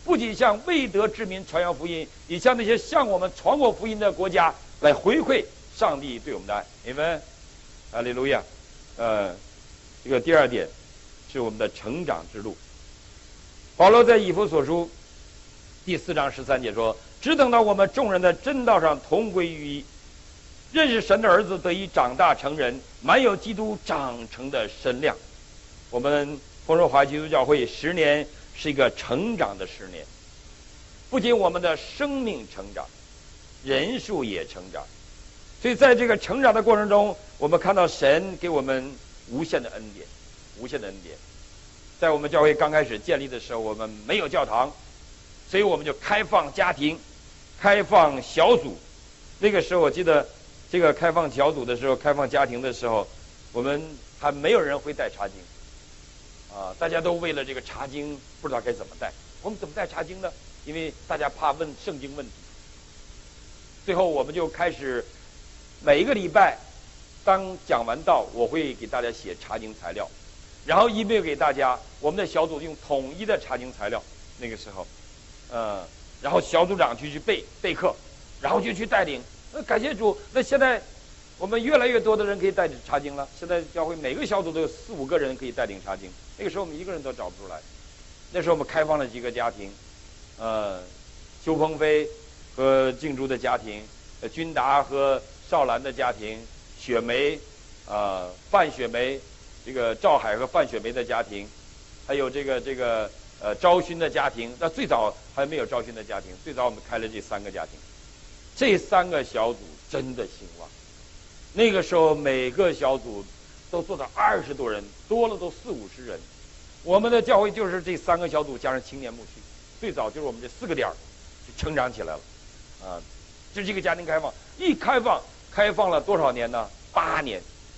不仅向未得之民传扬福音，也向那些向我们传过福音的国家来回馈上帝对我们的爱。你们，哈利路亚。这个第二点是我们的成长之路。保罗在以弗所书第4章13节说：“只等到我们众人的真道上同归于一，认识神的儿子得以长大成人，满有基督长成的身量。”我们丰润华基督教会10年是一个成长的10年，不仅我们的生命成长，人数也成长。所以在这个成长的过程中，我们看到神给我们无限的恩典，无限的恩典。在我们教会刚开始建立的时候，我们没有教堂，所以我们就开放家庭，开放小组。那个时候我记得这个开放小组的时候，开放家庭的时候，我们还没有人会带茶经大家都为了这个茶经不知道该怎么带。我们怎么带茶经呢？因为大家怕问圣经问题。最后我们就开始每一个礼拜当讲完道，我会给大家写茶经材料，然后email给大家，我们的小组用统一的茶经材料。那个时候然后小组长去备课，然后就去带领。感谢主，那现在我们越来越多的人可以带领茶经了。现在教会每个小组都有4、5个人可以带领茶经。那个时候我们一个人都找不出来。那时候我们开放了几个家庭，邱鹏飞和静珠的家庭，君达和少兰的家庭，雪梅范雪梅，这个赵海和范雪梅的家庭，还有这个昭勋的家庭。那最早还没有昭勋的家庭，最早我们开了这3个家庭。这3个小组真的兴旺。那个时候每个小组都做到20多人，多了都40、50人。我们的教会就是这3个小组加上青年牧区，最早就是我们这4个点就成长起来了就是这个家庭开放，一开放了多少年呢？8年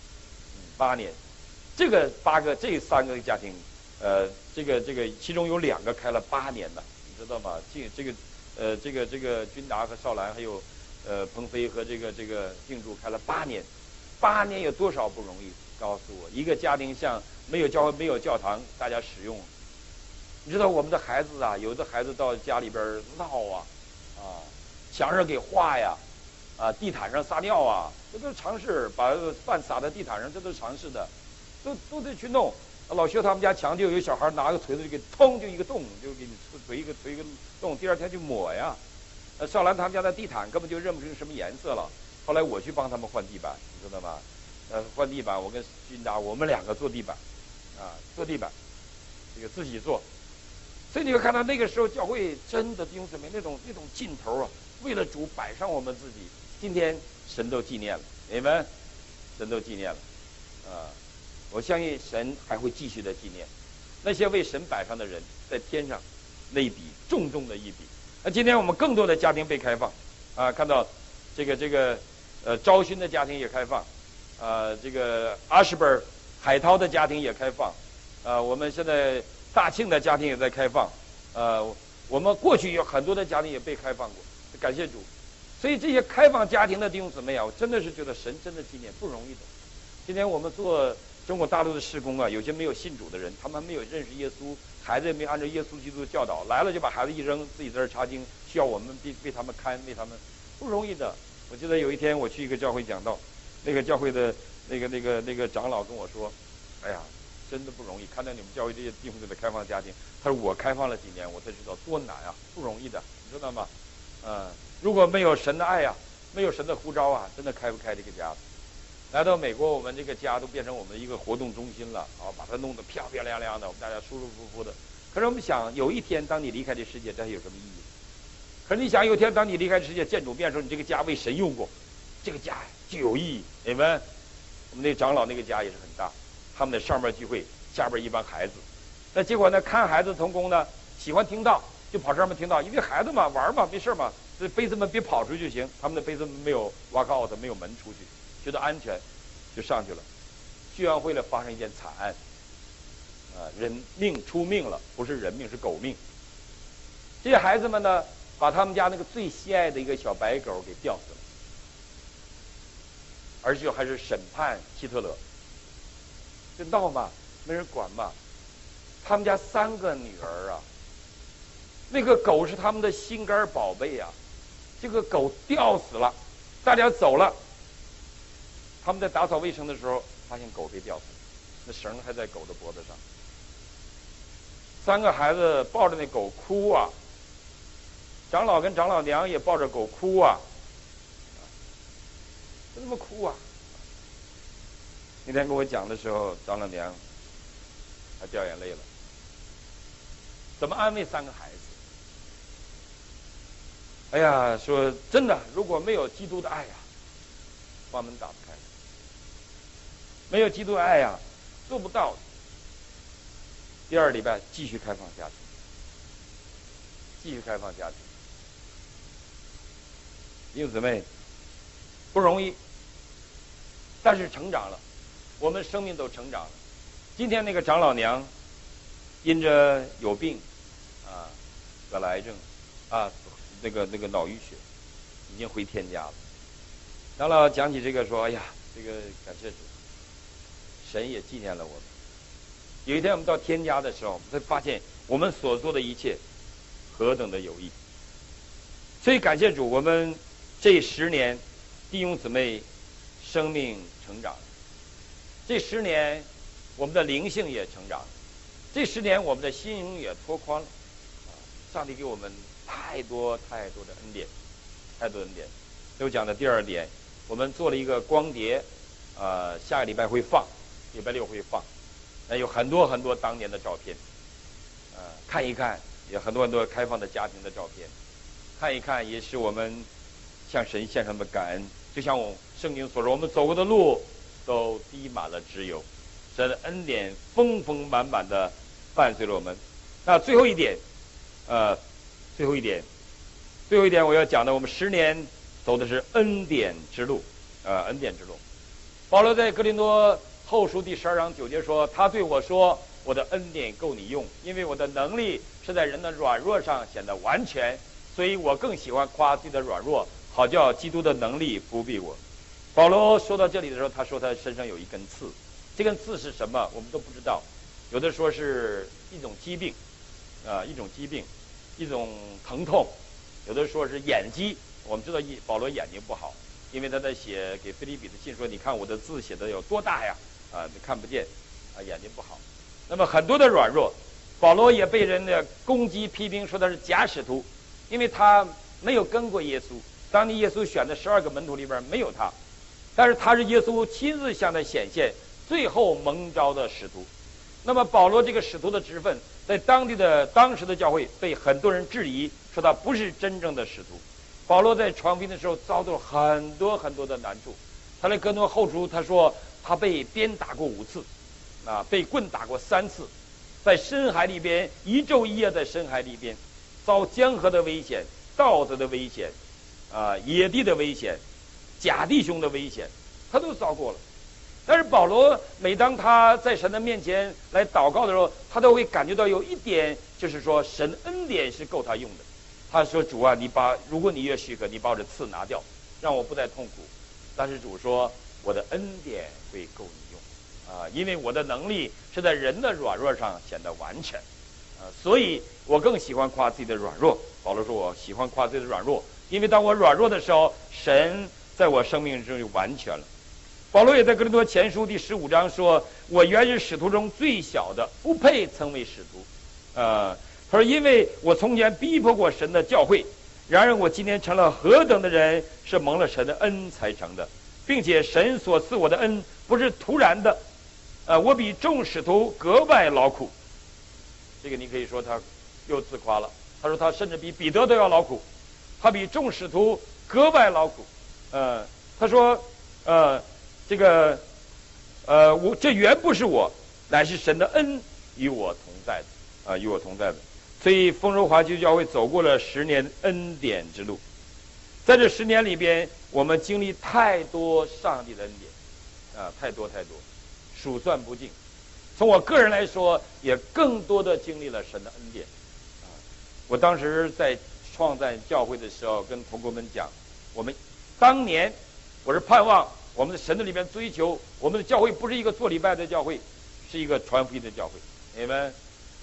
，8年。这3个家庭这个其中有2个开了8年的，你知道吗？这个君达和少兰，还有鹏飞和这个静柱开了8年。8年有多少不容易？告诉我，一个家庭像没有教会没有教堂，大家使用。你知道我们的孩子有的孩子到家里边闹墙上给画呀，地毯上撒尿这都是常事。把饭撒在地毯上，这都是常事的，都得去弄。老薛他们家墙就有一个小孩拿个锤子就给砰就一个洞，就给你锤一个洞，第2天就抹呀。少兰他们家的地毯根本就认不清什么颜色了。后来我去帮他们换地板，你知道吗？换地板，我跟君达我们2个做地板，做地板，这个自己做。所以你会看到那个时候教会真的弟兄姊妹那种劲头为了主摆上我们自己。今天神都纪念了，你们，神都纪念了我相信神还会继续的纪念那些为神摆上的人，在天上那一笔重重的一笔。那今天我们更多的家庭被开放看到这个昭勋的家庭也开放这个阿什本海涛的家庭也开放我们现在大庆的家庭也在开放我们过去有很多的家庭也被开放过，感谢主。所以这些开放家庭的弟兄姊妹我真的是觉得神真的纪念，不容易的。今天我们做中国大陆的事工有些没有信主的人，他们没有认识耶稣，孩子也没有按照耶稣基督的教导来了，就把孩子一扔，自己在这查经，需要我们为他们看，为他们不容易的。我记得有一天我去一个教会讲道，那个教会的那个长老跟我说：“哎呀，真的不容易，看到你们教会这些弟兄姊妹开放家庭。”他说：“我开放了几年，我才知道多难不容易的，你知道吗？如果没有神的爱没有神的呼召真的开不开这个家。”来到美国，我们这个家都变成我们一个活动中心了把它弄得漂漂亮亮的，我们大家舒舒服服的。可是我们想，有一天当你离开这世界，这还有什么意义？可是你想，有一天当你离开世界见主面的时候，你这个家为神用过，这个家就有意义。你们，我们那长老那个家也是很大，他们的上边聚会，下边一帮孩子。那结果呢，看孩子同工呢喜欢听道，就跑上面听道，因为孩子嘛玩嘛没事嘛，这杯子们别跑出去就行。他们的杯子没有 walk out， 没有门出去。觉得安全，就上去了。聚完会了，发生一件惨案，人命出命了，不是人命，是狗命。这些孩子们呢，把他们家那个最心爱的一个小白狗给吊死了，而且还是审判希特勒。这闹嘛，没人管嘛。他们家3个女儿那个狗是他们的心肝宝贝啊，这个狗吊死了，大家走了，他们在打扫卫生的时候发现狗被吊死了，那绳还在狗的脖子上。3个孩子抱着那狗哭啊，长老跟长老娘也抱着狗哭啊，就那么哭啊。那天跟我讲的时候，长老娘还掉眼泪了。怎么安慰3个孩子？哎呀，说真的，如果没有基督的爱呀，房门打不开；没有基督的爱呀，做不到。第2礼拜继续开放家庭，继续开放家庭。弟兄姊妹，不容易，但是成长了，我们生命都成长了。今天那个长老娘，因着有病，得了癌症，那个脑淤血，已经回天家了。长老讲起这个说：“哎呀，这个感谢主，神也纪念了我们。”有一天我们到天家的时候，我们才发现我们所做的一切何等的有益。所以感谢主，我们这10年弟兄姊妹生命成长，这10年我们的灵性也成长，这10年我们的心灵也拓宽了。上帝给我们太多的恩典，太多恩典。所以我讲的第2点，我们做了一个光碟，下个礼拜会放，礼拜6会放。有很多当年的照片，看一看，有很多开放的家庭的照片，看一看，也是我们向神献上的感恩。就像圣经所说，我们走过的路都滴满了脂油，神的恩典丰丰满满的伴随了我们。那最后一点，我要讲的，我们10年走的是恩典之路，恩典之路。保罗在哥林多后书第12章9节说：“他对我说，我的恩典够你用，因为我的能力是在人的软弱上显得完全，所以我更喜欢夸自己的软弱，好叫基督的能力覆庇我。”保罗说到这里的时候，他说他身上有一根刺，这根刺是什么我们都不知道，有的说是一种疾病，一种疼痛，有的说是眼疾。我们知道保罗眼睛不好，因为他在写给腓立比的信说：“你看我的字写的有多大呀？你看不见，眼睛不好。”那么很多的软弱，保罗也被人的攻击批评，说他是假使徒，因为他没有跟过耶稣。当年耶稣选的12个门徒里边没有他，但是他是耶稣亲自向他显现，最后蒙召的使徒。那么保罗这个使徒的职分，在当时的教会被很多人质疑，说他不是真正的使徒。保罗在传福音的时候遭到很多的难处。他在哥林多后书他说他被鞭打过5次，被棍打过3次，在深海里边1昼1夜在深海里边遭江河的危险、盗贼的危险、野地的危险、假弟兄的危险，他都遭过了。但是保罗每当他在神的面前来祷告的时候，他都会感觉到有一点，就是说神恩典是够他用的。他说：“主啊，如果你越许可，你把我的刺拿掉，让我不再痛苦。”但是主说：“我的恩典会够你用，因为我的能力是在人的软弱上显得完全，所以我更喜欢夸自己的软弱。”保罗说：“我喜欢夸自己的软弱，因为当我软弱的时候，神在我生命中就完全了。”保罗也在哥林多前书第15章说：“我原是使徒中最小的，不配称为使徒。”他说：“因为我从前逼迫过神的教会，然而我今天成了何等的人，是蒙了神的恩才成的，并且神所赐我的恩不是突然的，我比众使徒格外劳苦。”这个你可以说他又自夸了。他说他甚至比彼得都要劳苦，他比众使徒格外劳苦。他说这原不是我，乃是神的恩与我同在的。所以丰州华基督教会走过了10年恩典之路，在这10年里边，我们经历太多上帝的恩典，太多，数算不尽。从我个人来说，也更多的经历了神的恩典。我当时在创办教会的时候，跟同工们讲，我们当年我是盼望我们的神的里边追求，我们的教会不是一个做礼拜的教会，是一个传福音的教会。你们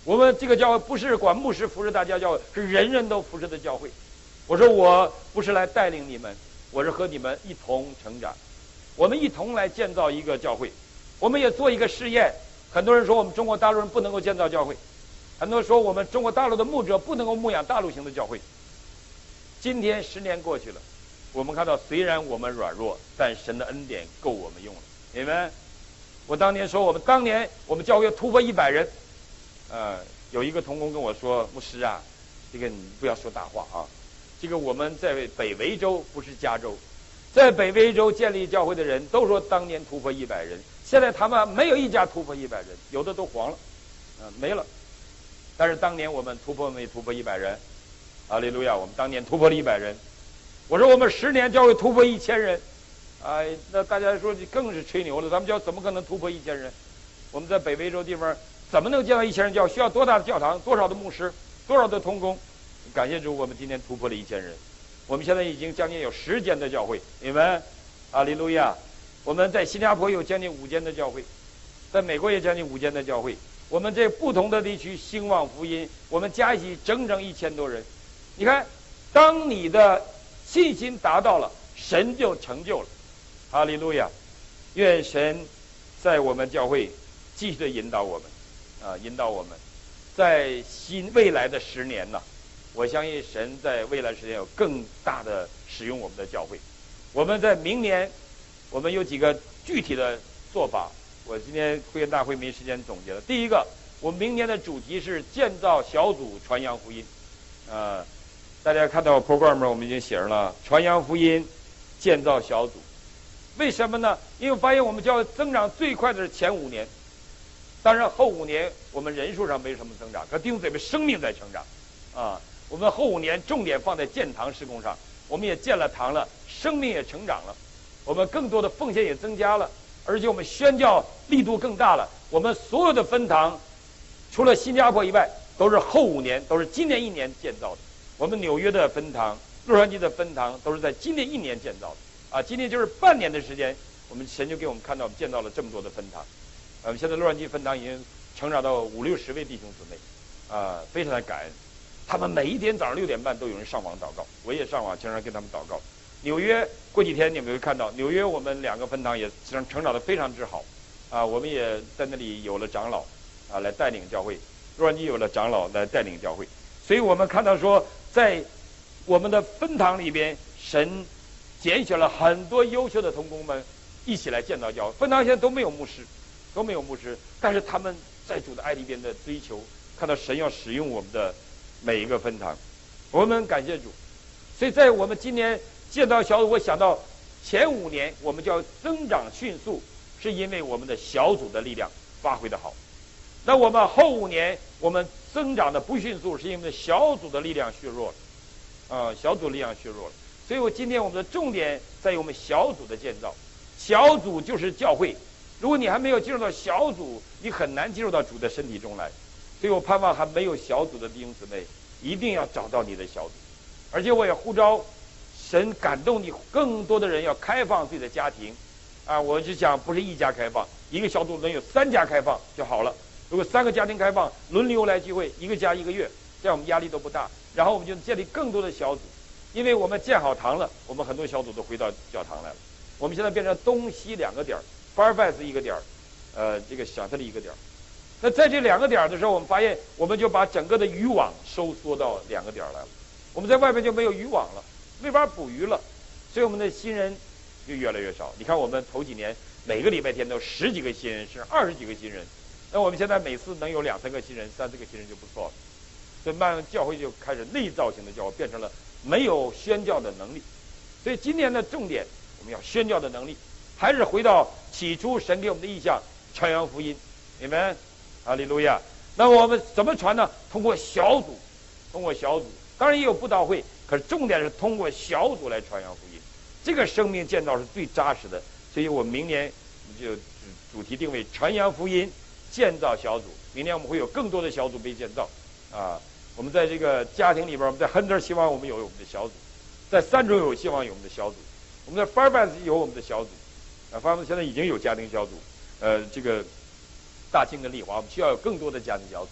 我们这个教会不是管牧师服侍大家教会，是人人都服侍的教会。我说我不是来带领你们，我是和你们一同成长，我们一同来建造一个教会。我们也做一个试验。很多人说我们中国大陆人不能够建造教会，很多人说我们中国大陆的牧者不能够牧养大陆型的教会。今天10年过去了，我们看到虽然我们软弱，但神的恩典够我们用了。你们，我当年说当年我们教会突破100人，有一个同工跟我说，牧师啊，这个你不要说大话啊，这个我们在北维州不是加州，在北维州建立教会的人都说当年突破100人，现在他们没有一家突破100人，有的都黄了，没了。但是当年我们突破没突破100人？哈利路亚！我们当年突破了100人。我说我们10年教会突破1000人，那大家说你更是吹牛了。咱们教怎么可能突破1000人？我们在北维州地方怎么能建到1000人教？需要多大的教堂？多少的牧师？多少的同工？感谢主，我们今天突破了1000人。我们现在已经将近有10间的教会，你们，哈利路亚！我们在新加坡有将近5间的教会，在美国也将近5间的教会。我们这不同的地区兴旺福音，我们加一起整整1000多人。你看，当你的信心达到了，神就成就了。哈利路亚！愿神在我们教会继续的引导我们，引导我们，在未来的10年呢，我相信神在未来10年有更大的使用我们的教会。我们在明年，我们有几个具体的做法。我今天会员大会没时间总结了。第一个，我们明年的主题是建造小组传扬福音。大家看到 program 上我们已经写上了传扬福音，建造小组。为什么呢？因为发现我们教会增长最快的是前5年，当然后5年我们人数上没什么增长，可弟兄姊妹生命在成长。我们后5年重点放在建堂事工上，我们也建了堂了，生命也成长了，我们更多的奉献也增加了，而且我们宣教力度更大了。我们所有的分堂，除了新加坡以外，都是后5年，都是今年1年建造的。我们纽约的分堂、洛杉矶的分堂都是在今年1年建造的。今年就是半年的时间，我们神就给我们看到，我们建造了这么多的分堂。我们现在洛杉矶分堂已经成长到50-60位弟兄姊妹，非常的感恩。他们每一天早上6点半都有人上网祷告，我也上网经常跟他们祷告。纽约过几天你们会看到，纽约我们2个分堂也成长得非常之好，我们也在那里有了长老来带领教会，洛杉矶有了长老来带领教会。所以我们看到说，在我们的分堂里边，神拣选了很多优秀的同工们一起来建造教会。分堂现在都没有牧师，但是他们在主的爱里边的追求，看到神要使用我们的每一个分堂，我们感谢主。所以在我们今年建造小组，我想到前5年我们就要增长迅速，是因为我们的小组的力量发挥的好。那我们后5年我们增长的不迅速，是因为小组的力量削弱了，小组力量削弱了。所以我今天我们的重点在于我们小组的建造。小组就是教会，如果你还没有进入到小组，你很难进入到主的身体中来。所以我盼望还没有小组的弟兄姊妹，一定要找到你的小组。而且我也呼召神感动你，更多的人要开放自己的家庭。我就想不是1家开放，一个小组能有3家开放就好了。如果3个家庭开放，轮流来聚会，1个家1个月，这样我们压力都不大。然后我们就建立更多的小组，因为我们建好堂了，我们很多小组都回到教堂来了。我们现在变成东西2个点，Fairfax 1个点，这个小特利1个点。那在这2个点的时候，我们发现我们就把整个的渔网收缩到2个点来了。我们在外面就没有渔网了，没法捕鱼了，所以我们的新人就越来越少。你看我们头几年每个礼拜天都10几个新人，是20几个新人。那我们现在每次能有2-3个新人，3-4个新人就不错了。所以慢慢教会就开始内造型的教会，变成了没有宣教的能力。所以今年的重点，我们要宣教的能力，还是回到起初神给我们的意向，传扬福音。你们，哈利路亚。那我们怎么传呢？通过小组，当然也有布道会，可是重点是通过小组来传扬福音。这个生命建造是最扎实的。所以我明年就主题定位传扬福音，建造小组。明年我们会有更多的小组被建造。我们在这个家庭里边，我们在亨德希望我们有我们的小组，在三州有希望有我们的小组，我们在 Fairbanks 有我们的小组。Fairbanks 现在已经有家庭小组。这个大庆跟丽华，我们需要有更多的家庭小组。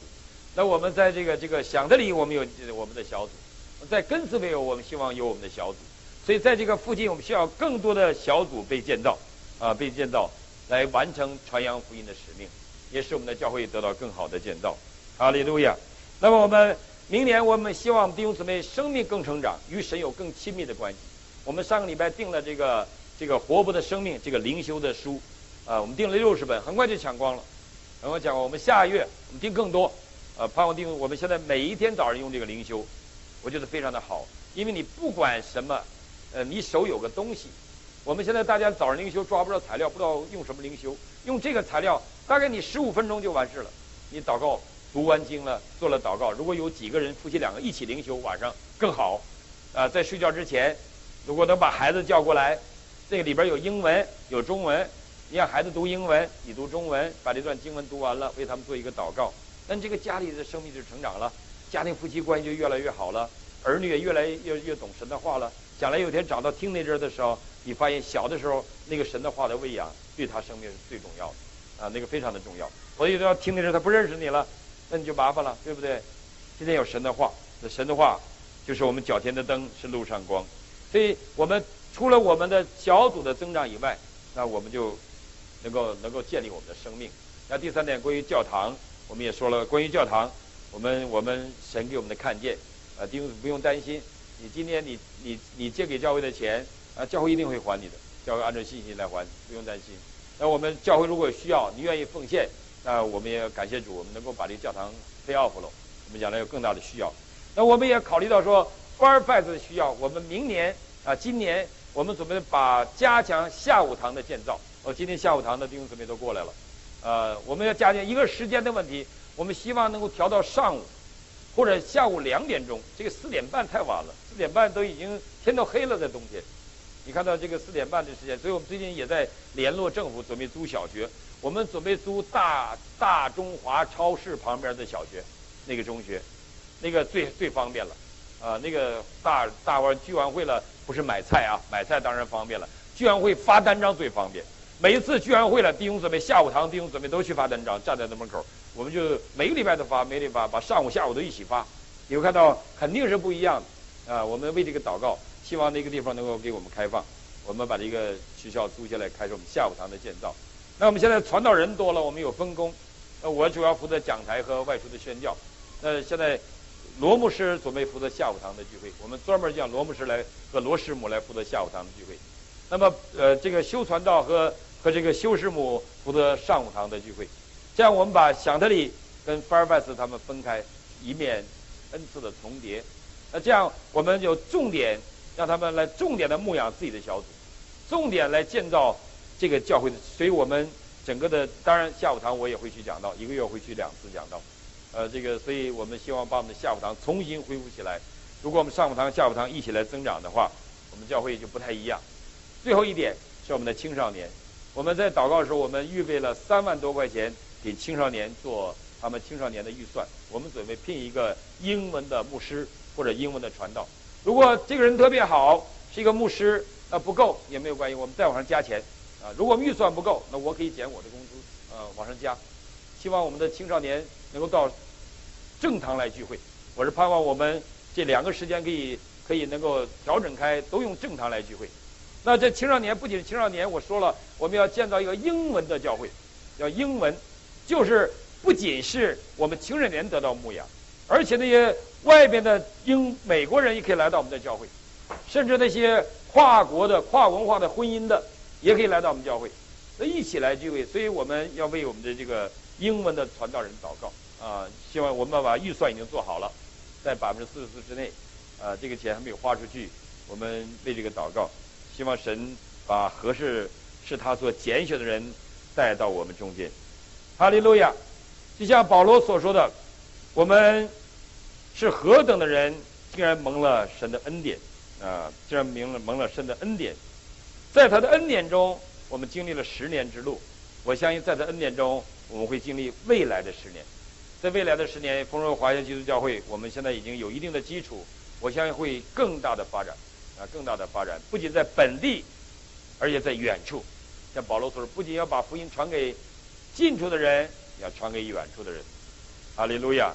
那我们在这个想德里，我们有我们的小组；在根斯维尔，我们希望有我们的小组。所以在这个附近，我们需要更多的小组被建造，被建造来完成传扬福音的使命，也使我们的教会得到更好的建造。哈利路亚！那么我们明年，我们希望弟兄姊妹生命更成长，与神有更亲密的关系。我们上个礼拜定了这个活泼的生命这个灵修的书，我们定了60本，很快就抢光了。很快讲，我们下个月我们定更多，盼望定我们现在每一天早上用这个灵修，我觉得非常的好，因为你不管什么。你手有个东西，我们现在大家早上灵修抓不着材料，不知道用什么灵修，用这个材料，大概你15分钟就完事了。你祷告读完经了，做了祷告，如果有几个人夫妻2个一起灵修，晚上更好。在睡觉之前，如果能把孩子叫过来，这个里边有英文有中文，你让孩子读英文，你读中文，把这段经文读完了，为他们做一个祷告，那这个家里的生命就成长了，家庭夫妻关系就越来越好了，儿女也越来越懂神的话了。将来有一天长到听那阵的时候，你发现小的时候那个神的话的喂养对他生命是最重要的，那个非常的重要。所以要听那阵他不认识你了，那你就麻烦了，对不对？今天有神的话，那神的话就是我们脚前的灯，是路上光。所以我们除了我们的小组的增长以外，那我们就能够建立我们的生命。那第3点，关于教堂，我们也说了，关于教堂，我们神给我们的看见，弟兄不用担心。你今天你借给教会的钱，教会一定会还你的，教会按照信心来还，不用担心。那我们教会如果有需要，你愿意奉献，那我们也感谢主，我们能够把这个教堂pay off了。我们将来有更大的需要，那我们也考虑到说 Firefight 的需要，我们明年今年我们准备把加强下午堂的建造。今天下午堂的弟兄姊妹都过来了，我们要加强一个时间的问题，我们希望能够调到上午。或者下午2点钟，这个4点半太晚了，4点半都已经天都黑了，在冬天。你看到这个4点半的时间，所以我们最近也在联络政府，准备租小学。我们准备租大中华超市旁边的小学，那个中学，那个最方便了。那个大完聚完会了，不是买菜啊，买菜当然方便了。聚完会发单张最方便。每一次聚完会了，弟兄姊妹下午堂弟兄姊妹都去发单张，站在那门口。我们就每个礼拜都发，每个礼拜把上午下午都一起发，你会看到肯定是不一样的。我们为这个祷告，希望那个地方能够给我们开放，我们把这个学校租下来，开始我们下午堂的建造。那我们现在传道人多了，我们有分工，我主要负责讲台和外出的宣教。现在罗牧师准备负责下午堂的聚会，我们专门讲罗牧师来和罗师母来负责下午堂的聚会。那么这个修传道和这个修师母负责上午堂的聚会。这样我们把想特里跟 Firefight 他们分开，以免恩赐的重叠。那这样我们有重点，让他们来重点的牧养自己的小组，重点来建造这个教会的。所以我们整个的，当然下午堂我也会去讲道，1个月会去2次讲道。所以我们希望把我们的下午堂重新恢复起来。如果我们上午堂、下午堂一起来增长的话，我们教会就不太一样。最后一点是我们的青少年，我们在祷告的时候，我们预备了3万多块钱。给青少年做他们青少年的预算，我们准备聘一个英文的牧师或者英文的传道。如果这个人特别好，是一个牧师，那不够也没有关系，我们再往上加钱。如果我们预算不够，那我可以减我的工资，往上加。希望我们的青少年能够到正堂来聚会。我是盼望我们这2个时间可以能够调整开，都用正堂来聚会。那这青少年不仅是青少年，我说了，我们要建造一个英文的教会，叫英文。就是不仅是我们青少年得到牧养，而且那些外边的美国人也可以来到我们的教会，甚至那些跨国的跨文化的婚姻的也可以来到我们教会，一起来聚会。所以我们要为我们的这个英文的传道人祷告希望我们把预算已经做好了，在44%之内，这个钱还没有花出去，我们为这个祷告，希望神把合适是他所拣选的人带到我们中间。哈利路亚！就像保罗所说的，我们是何等的人，竟然蒙了神的恩典竟然蒙了神的恩典。在他的恩典中，我们经历了10年之路。我相信在他恩典中，我们会经历未来的10年。在未来的10年，丰润华夏基督教会，我们现在已经有一定的基础，我相信会更大的发展更大的发展，不仅在本地，而且在远处。像保罗所说，不仅要把福音传给近处的人，要传给远处的人。哈利路亚！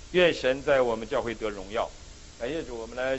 愿神在我们教会得荣耀。感谢主，我们来。